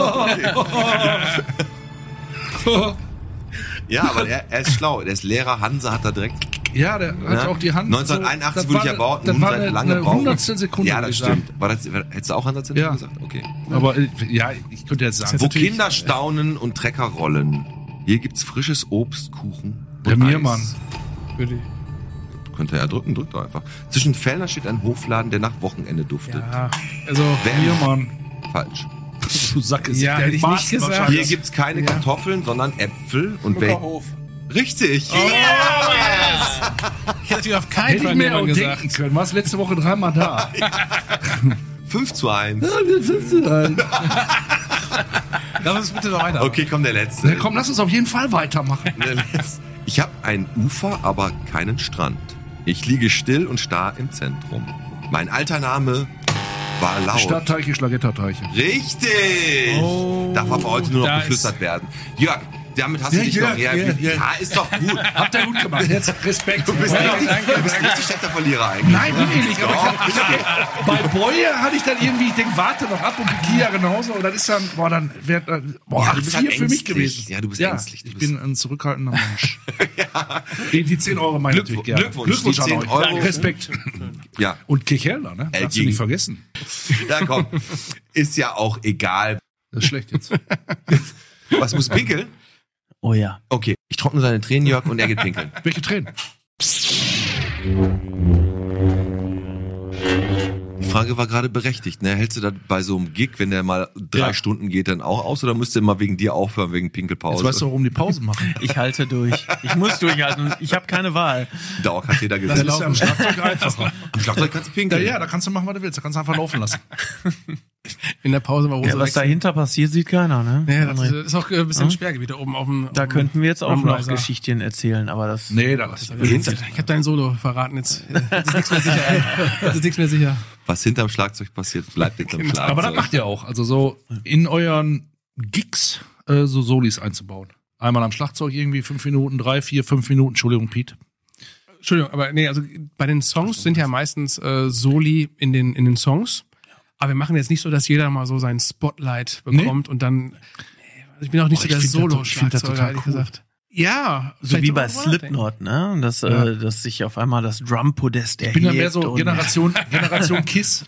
okay. Ja, aber er, er ist schlau. Der ist Lehrer. Hansa hat da direkt... Ja, der hat Ne? auch die Hand. neunzehnhunderteinundachtzig so, wurde ich das war- erbaut. Das Nun war seit eine, lange eine brauchen. hundertstel Sekunde. Ja, würde das ich sagen. stimmt. War das, hättest du auch Hansa-Zentrum Ja. gesagt? Okay. Aber äh, ja, ich könnte jetzt sagen. Wo natürlich- Kinder staunen und Trecker rollen. Hier gibt's frisches Obst, Kuchen und Der Eis. Miermann. Würde ich, Könnt ihr ja drücken, drückt doch einfach. Zwischen Fellner steht ein Hofladen, der nach Wochenende duftet. ja, also Wer Miermann. Falsch. Du Sack ist Ja, der hätte ich Bart nicht gesagt. wahrscheinlich. Hier gibt's keine Ja. Kartoffeln, sondern Äpfel und wel- Hof. Richtig. ich hätte natürlich auf keinen Hätte Fall ich mir auch Miermann denken gesagt. können. Warst letzte Woche dreimal da. fünf zu eins. Lass uns bitte noch weiter. Okay, komm, der letzte. Na komm, lass uns auf jeden Fall weitermachen. Der letzte. Ich habe ein Ufer, aber keinen Strand. Ich liege still und starr im Zentrum. Mein alter Name war laut. Stadtteiche, Schlagetterteiche. Richtig! Oh, Darf aber heute nur noch da geflüstert werden. Jörg, damit hast du Ja, dich Jörg, noch eher... ja, ja. Ja, ist doch gut. Habt ihr gut gemacht. Jetzt Respekt. Du bist richtig, du bist richtig schlechter Verlierer eigentlich. Nein, bin ich nicht. Aber ich hab, ich hab, bei Boye hatte ich dann irgendwie, ich denke, warte noch ab und Kia genauso. Und dann ist dann, boah, dann wäre boah, Ja, du bist vier halt für mich ängstlich. gewesen. Ja, du bist ängstlich. Du Ich bist- bin ein zurückhaltender Mensch. Die, die zehn Euro meine ich Glückw- natürlich gerne. Glückwunsch, Glückwunsch die an zehn euch. Euro. Respekt. Ja, Und Kirchhelder, ne? Äh, Darfst du gegen- nicht vergessen. ja, komm. Ist ja auch egal. Das ist schlecht jetzt. Was muss pinkeln? Oh ja. Okay, ich trockne seine Tränen, Jörg, und er geht pinkeln. Welche Tränen? Die Frage war gerade berechtigt, ne? Hältst du das bei so einem Gig, wenn der mal drei Ja. Stunden geht, dann auch aus, oder müsst ihr mal wegen dir aufhören, wegen Pinkelpause? Jetzt weißt du, warum die Pause machen. Ich halte durch. Ich muss durchhalten. Ich habe keine Wahl. Dauer hat jeder Das gesehen. ist ja am Schlagzeug einfacher. Am Schlagzeug kannst du Ja, pinkeln. ja, da kannst du machen, was du willst. Da kannst du einfach laufen lassen. In der Pause war Hose Ja, was wechseln. dahinter passiert, sieht keiner, ne? Ja, das ist- ist auch ein bisschen Sperrgebiet da oben auf dem. Da auf dem- könnten wir jetzt auch noch Riser. Geschichten erzählen, aber das. Nee, da lass ich Ich habe dein Solo verraten jetzt. Jetzt ist nichts mehr sicher. Jetzt ist nichts mehr sicher. Was hinterm Schlagzeug passiert, bleibt hinterm Schlagzeug. Aber das macht ihr auch. Also so in euren Gigs äh, so Solis einzubauen. Einmal am Schlagzeug irgendwie fünf Minuten, drei, vier, fünf Minuten. Entschuldigung, Pete. Entschuldigung, aber nee, also bei den Songs sind ja meistens äh, Soli in den in den Songs. Aber wir machen jetzt nicht so, dass jeder mal so sein Spotlight bekommt und dann. Also ich bin auch nicht Boah, so ich der find das- ich find das Solo-Schlagzeuger, total ehrlich cool. gesagt. Ja, So vielleicht wie sogar bei drüber nachdenken. Slipknot, ne? Dass, Ja. äh, dass sich auf einmal das Drum-Podest Ich erhebt. bin dann mehr so und- Generation, Generation Kiss. Ne?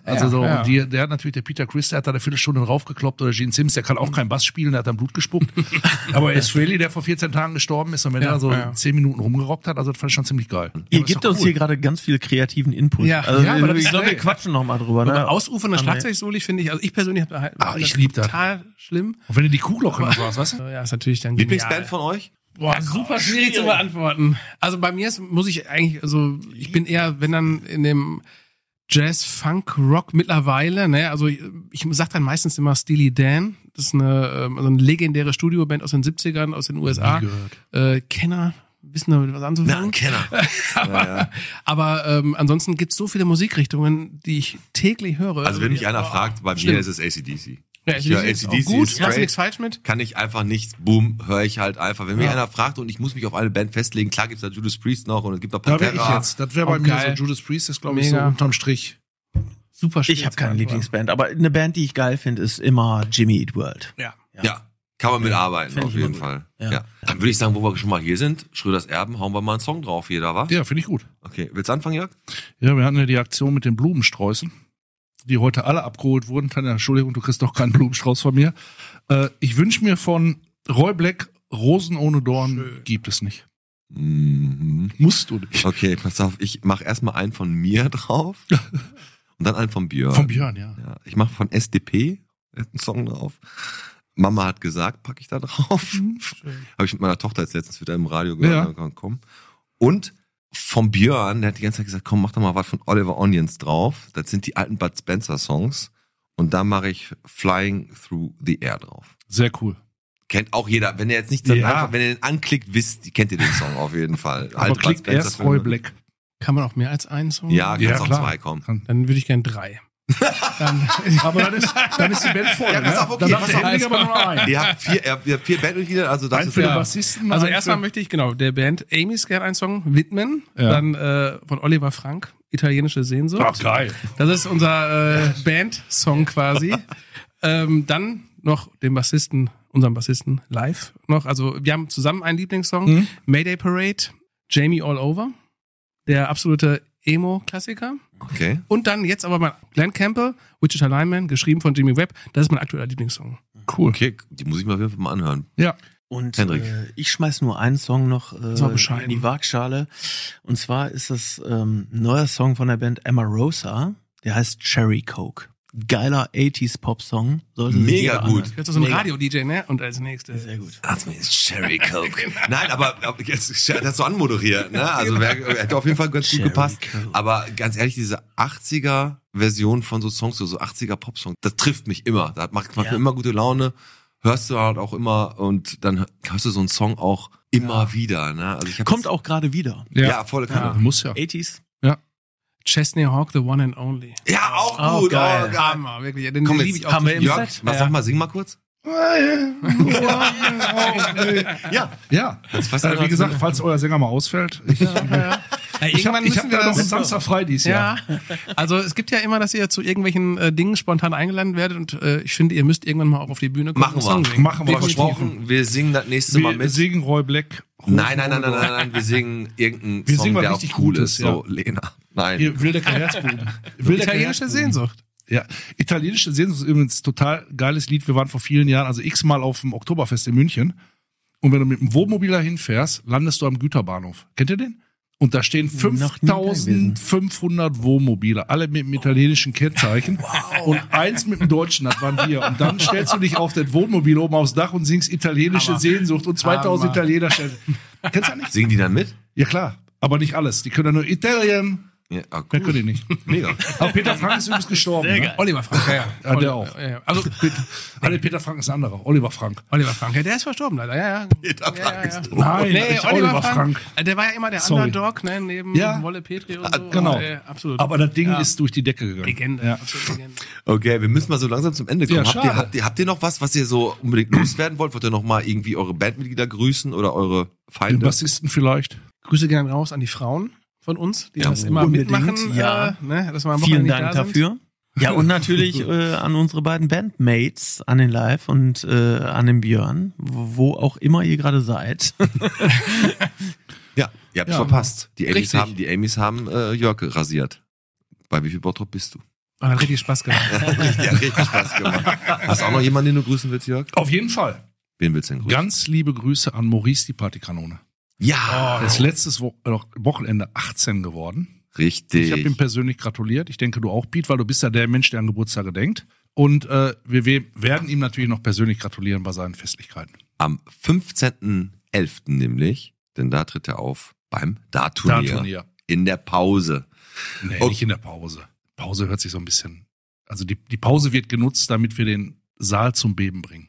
Also so, ja. und die, der hat natürlich, der Peter Criss, der hat da eine Viertelstunde draufgekloppt, oder Gene Sims, der kann auch keinen Bass spielen, der hat dann Blut gespuckt. Aber Ace Frehley, der vor vierzehn Tagen gestorben ist, und wenn Ja, der so ja. zehn Minuten rumgerockt hat, also das fand ich schon ziemlich geil. Ihr Aber ist gebt doch uns cool. hier gerade ganz viel kreativen Input. Ja. also Ja, aber das ich ist glaube, wir geil. quatschen noch mal drüber. Aber Ne? ausufernde André. Schlagzeugsoli finde ich, also ich persönlich habe halt Ach, ich lieb das. total schlimm. Und wenn du die Kuhglocke noch hast, weißt du? Ja, ist natürlich dann Lieblingsband genial. von euch? Boah, super schwierig zu beantworten. Also bei mir ist, muss ich eigentlich, also ich bin eher, wenn dann in dem Jazz, Funk, Rock mittlerweile, ne, also ich, ich sag dann meistens immer Steely Dan. Das ist eine, ähm, also eine legendäre Studioband aus den siebzigern, aus den U S A. Äh, Kenner, wissen wir was anzufangen? Kenner. aber Ja, ja. aber ähm, ansonsten gibt's so viele Musikrichtungen, die ich täglich höre. Also wenn mich einer Boah, fragt, bei schlimm. mir ist es A C D C. Ja, Ich höre ist auch A C D C gut, machst du straight. nichts falsch mit? Kann ich einfach nichts, boom, höre ich halt einfach. Wenn mich Ja. einer fragt und ich muss mich auf eine Band festlegen, klar gibt's da Judas Priest noch und es gibt noch Da wäre ich Pantera. jetzt. Das wäre bei Auch mir geil. so, Judas Priest ist, glaube ich, so Mega. unterm Strich. Super schwierig Ich habe zu keine beantworten. Lieblingsband, aber eine Band, die ich geil finde, ist immer Jimmy Eat World. Ja. Ja, kann man mitarbeiten, Find auf ich jeden immer Fall. Ja. Ja. Dann würde ich sagen, wo wir schon mal hier sind, Schröders Erben, hauen wir mal einen Song drauf, jeder, wa? Ja, finde ich gut. Okay, willst du anfangen, Jörg? Ja, wir hatten ja die Aktion mit den Blumensträußen, die heute alle abgeholt wurden. Tanja, Entschuldigung, du kriegst doch keinen Blumenstrauß von mir. Äh, ich wünsche mir von Roy Black Rosen ohne Dorn gibt es nicht. Mhm. Musst du nicht. Okay, pass auf, ich mache erstmal einen von mir drauf und dann einen von Björn. Von Björn, ja. Ja, ich mache von S D P einen Song drauf. Mama hat gesagt, packe ich da drauf. Habe ich mit meiner Tochter jetzt letztens wieder im Radio gehört. Ja. Komm. Und vom Björn, der hat die ganze Zeit gesagt, komm, mach doch mal was von Oliver Onions drauf. Das sind die alten Bud Spencer Songs. Und da mache ich Flying Through the Air drauf. Sehr cool. Kennt auch jeder. Wenn ihr jetzt nicht, dann Ja. einfach, wenn ihr den anklickt, wisst, kennt ihr den Song auf jeden Fall. Aber Alte Bud klickt Spencer erst Filme. Roy Black. Kann man auch mehr als einen Song? Ja, kannst Ja, auch klar. zwei kommen. Kann. Dann würde ich gern drei. Dann, Aber dann ist, dann ist die Band voll. Ja, pass ne? auf, okay, Dann darf pass der auf. Henning aber nur einen. Ihr habt vier, ihr habt, ihr habt vier Bandmitglieder, also das Ein ist für den ja. Bassisten. also ein erstmal für- möchte ich, genau, der Band Amy's gerne einen Song widmen. Ja. Dann äh, von Oliver Frank, Italienische Sehnsucht. Ach, geil. Das ist unser äh, Band-Song quasi. ähm, dann noch den Bassisten, unseren Bassisten live noch. Also wir haben zusammen einen Lieblingssong. Mhm. Mayday Parade, Jamie All Over. Der absolute Emo-Klassiker. okay. Und dann jetzt aber mal Glenn Campbell, Wichita Lineman, geschrieben von Jimmy Webb. Das ist mein aktueller Lieblingssong. Cool. Okay, die muss ich mir auf jeden Fall mal anhören. Ja. Und Hendrik. äh, ich schmeiß nur einen Song noch war äh, bescheiden. in die Waagschale. Und zwar ist das ähm, ein neuer Song von der Band Amarosa. Der heißt Cherry Coke. Geiler achtziger Pop-Song. Sollte sich Mega jeder gut. anhören. Jetzt ist so ein Mega. Radio-D J, ne? Und als nächstes. Sehr gut. Das ist Cherry Coke. Nein, aber aber jetzt das hast du anmoderiert, ne? Also wär, hätte auf jeden Fall ganz gut Cherry gepasst. Coke. Aber ganz ehrlich, diese achtziger Version von so Songs, so, so achtziger Pop-Songs, das trifft mich immer. Das macht, macht Ja. mir immer gute Laune. Hörst du halt auch immer und dann hörst du so einen Song auch immer wieder, ne? Also ich hab Kommt jetzt- auch gerade wieder. ja, Ja. volle Ja. Kanne. Muss ja. achtziger. Chesney Hawk, The One and Only. Ja, auch Auch gut. geil. Oh, geil. Hammer, wirklich. Den Komm, liebe jetzt ich auch. haben wir im Jörg, Set? was, Ja. sag mal, sing mal kurz. Ja. Ja. fast Äh, einer wie als gesagt, Sänger. falls euer Sänger mal ausfällt. Ich, Ja, ich habe irgendwann ich hab müssen wir da noch einen das- Samstag frei dieses Jahr. Ja, also es gibt ja immer, dass ihr zu irgendwelchen äh, Dingen spontan eingeladen werdet und äh, ich finde, ihr müsst irgendwann mal auch auf die Bühne kommen Machen und einen wir. Song singen. Machen wir. Definitiv. Versprochen, wir singen das nächste Mal Wir mit. singen Roy Black. Nein, nein, nein, nein, nein, nein, wir singen irgendeinen Wir Song, singen was der auch richtig cool Gutes, ist. So, Lena. Nein. Hier, Wildecker Herzbuben. Wildecker Italienische Herzbuben. Sehnsucht. Ja, italienische Sehnsucht ist übrigens total geiles Lied. Wir waren vor vielen Jahren, also x-mal auf dem Oktoberfest in München. Und wenn du mit dem Wohnmobil da hinfährst, landest du am Güterbahnhof. Kennt ihr den? Und da stehen Noch nie da fünftausendfünfhundert Wohnmobile, alle mit dem italienischen Kennzeichen. Und eins mit dem deutschen, das waren wir. Und dann stellst du dich auf das Wohnmobil oben aufs Dach und singst italienische Hammer. Sehnsucht und zweitausend Hammer. Italiener stellen. Kennst du das nicht? Singen die dann mit? Ja klar, aber nicht alles. Die können ja nur Italien. Ja, ah, Mehr cool. können die nicht. Mega. Aber Peter Frank ist übrigens gestorben. Ne? Oliver Frank, ja, ja. Ja, der auch. Ja, ja. Also Ah, nee, Peter Frank ist ein anderer. Oliver Frank. Oliver Frank, ja, der ist verstorben leider. Ja, ja. Peter Ja, Frank ja, ist ja. tot. Nein, Nee, nicht Oliver, Oliver Frank. Frank. Äh, Der war ja immer der Sorry. Underdog, ne, neben Ja. Wolle Petri und so. Genau. Äh, absolut. Aber das Ding Ja. ist durch die Decke gegangen. Legende. Ja. Absolut Legende. Okay, wir müssen mal so langsam zum Ende kommen. Ja, habt, ihr, schade. habt, ihr, habt ihr noch was, was ihr so unbedingt loswerden wollt? Wollt ihr noch mal irgendwie eure Bandmitglieder grüßen oder eure Den Feinde? Bassisten vielleicht. Grüße gehen raus an die Frauen von uns, die Ja, das immer unbedingt, mitmachen. ja. Äh, ne, dass wir am Vielen Wochenende Dank nicht da sind. dafür. Ja, und natürlich äh, an unsere beiden Bandmates, an den Live und äh, an den Björn, wo wo auch immer ihr gerade seid. Ja, ihr habt Ja. verpasst. Die Amys Richtig. haben, die Amys haben äh, Jörg rasiert. Bei wie viel Bottrop bist du? Hat richtig Spaß gemacht. richtig, hat richtig Spaß gemacht. Hast du auch noch jemanden, den du grüßen willst, Jörg? Auf jeden Fall. Wen willst du denn grüßen? Ganz liebe Grüße an Maurice, die Partykanone. Ja. Er ist letztes Wo- äh, Wochenende achtzehn geworden. Richtig. Ich habe ihm persönlich gratuliert. Ich denke, du auch, Piet, weil du bist ja der Mensch, der an Geburtstage denkt. Und äh, wir we- werden ihm natürlich noch persönlich gratulieren bei seinen Festlichkeiten. Am fünfzehnten elften nämlich, denn da tritt er auf beim Dart-Turnier. Dart-Turnier. In der Pause. Nee, Oh. nicht in der Pause. Pause hört sich so ein bisschen... Also die, die Pause wird genutzt, damit wir den Saal zum Beben bringen.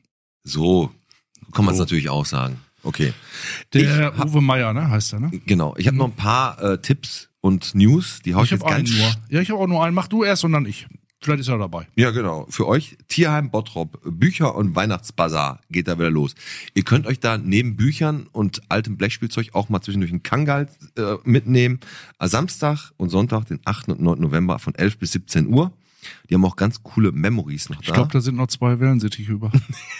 So kann man es So. natürlich auch sagen. Okay. Der Ich hab- Uwe Meier, ne, heißt er, ne? Genau. Ich habe noch ein paar äh, Tipps und News, die hau ich, Ich jetzt habe einen ganz nur. Ja, ich habe auch nur einen. Mach du erst und dann ich. Vielleicht ist er dabei. Ja, genau. Für euch Tierheim Bottrop, Bücher und Weihnachtsbazar geht da wieder los. Ihr könnt euch da neben Büchern und altem Blechspielzeug auch mal zwischendurch einen Kangal äh, mitnehmen. Am Samstag und Sonntag, den achten und neunten November von elf bis siebzehn Uhr. Die haben auch ganz coole Memories noch da. Ich glaube, da sind noch zwei Wellensittiche über.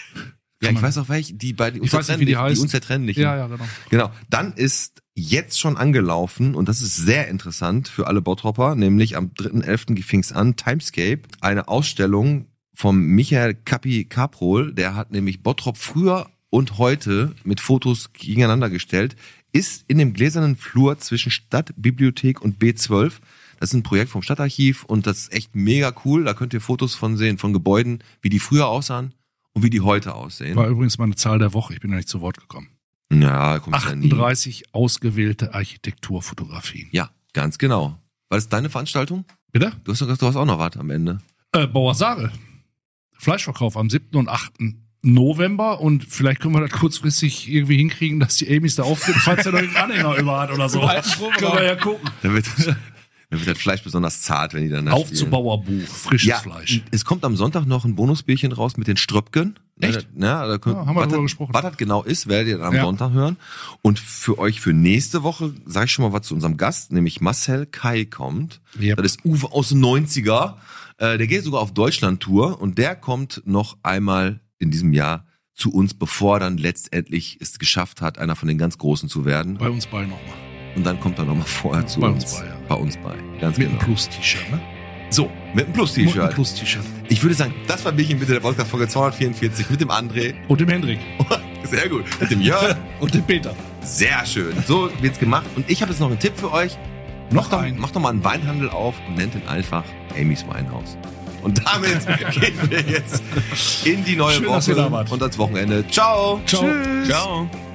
ja, ich weiß auch welche, die beiden Ich weiß nicht, wie die heißen. unzertrennlichen. Ja, ja, genau. Genau. Dann ist jetzt schon angelaufen, und das ist sehr interessant für alle Bottropper, nämlich am dritten elften fing's an, Timescape, eine Ausstellung vom Michael Kapi Kaprol, der hat nämlich Bottrop früher und heute mit Fotos gegeneinander gestellt, ist in dem gläsernen Flur zwischen Stadtbibliothek und B zwölf. Das ist ein Projekt vom Stadtarchiv und das ist echt mega cool. Da könnt ihr Fotos von sehen, von Gebäuden, wie die früher aussahen und wie die heute aussehen. War übrigens meine Zahl der Woche. Ich bin ja nicht zu Wort gekommen. Ja, kommst ja nie. achtunddreißig ausgewählte Architekturfotografien. Ja, ganz genau. War das deine Veranstaltung? Bitte? Du hast doch gesagt, du hast auch noch was am Ende. Äh, Bauer Sarel. Fleischverkauf am siebten und achten November und vielleicht können wir das kurzfristig irgendwie hinkriegen, dass die Amy's da auftritt, falls er noch irgendeinen Anhänger über hat oder so. Können wir ja gucken. Dann wird, dann wird das Fleisch besonders zart, wenn die dann da Auf zu spielen. Bauerbuch, frisches Ja, Fleisch. es kommt am Sonntag noch ein Bonusbierchen raus mit den Ströpken. Echt? Ja, da könnt, Ja, haben wir was, drüber das, gesprochen. was das genau ist, werdet ihr am Ja. Sonntag hören. Und für euch für nächste Woche sage ich schon mal was zu unserem Gast, nämlich Marcel Kai kommt. Yep. Das ist Uwe aus den neunziger. Äh, der geht sogar auf Deutschland-Tour und der kommt noch einmal in diesem Jahr zu uns, bevor er dann letztendlich es geschafft hat, einer von den ganz Großen zu werden. Bei uns bei nochmal. Und dann kommt er nochmal vorher zu Bei uns. uns bei, ja. Bei uns bei. Ganz Mit genau. einem Plus-T-Shirt, ne? So, mit einem Mit Plus-T-Shirt. einem Plus-T-Shirt. Ich würde sagen, das war Bierchen bitte der Podcast-Folge zweihundertvierundvierzig mit dem André. Und dem Hendrik. Sehr gut. Mit dem Jörg. Und dem Peter. Sehr schön. So wird's gemacht. Und ich habe jetzt noch einen Tipp für euch. Noch Macht doch, ein. macht doch mal einen Weinhandel auf und nennt ihn einfach Amy's Weinhaus. Und damit gehen wir jetzt in die neue Schön, dass ihr Woche da wart. und ans Wochenende. Ciao. Ciao. Ciao.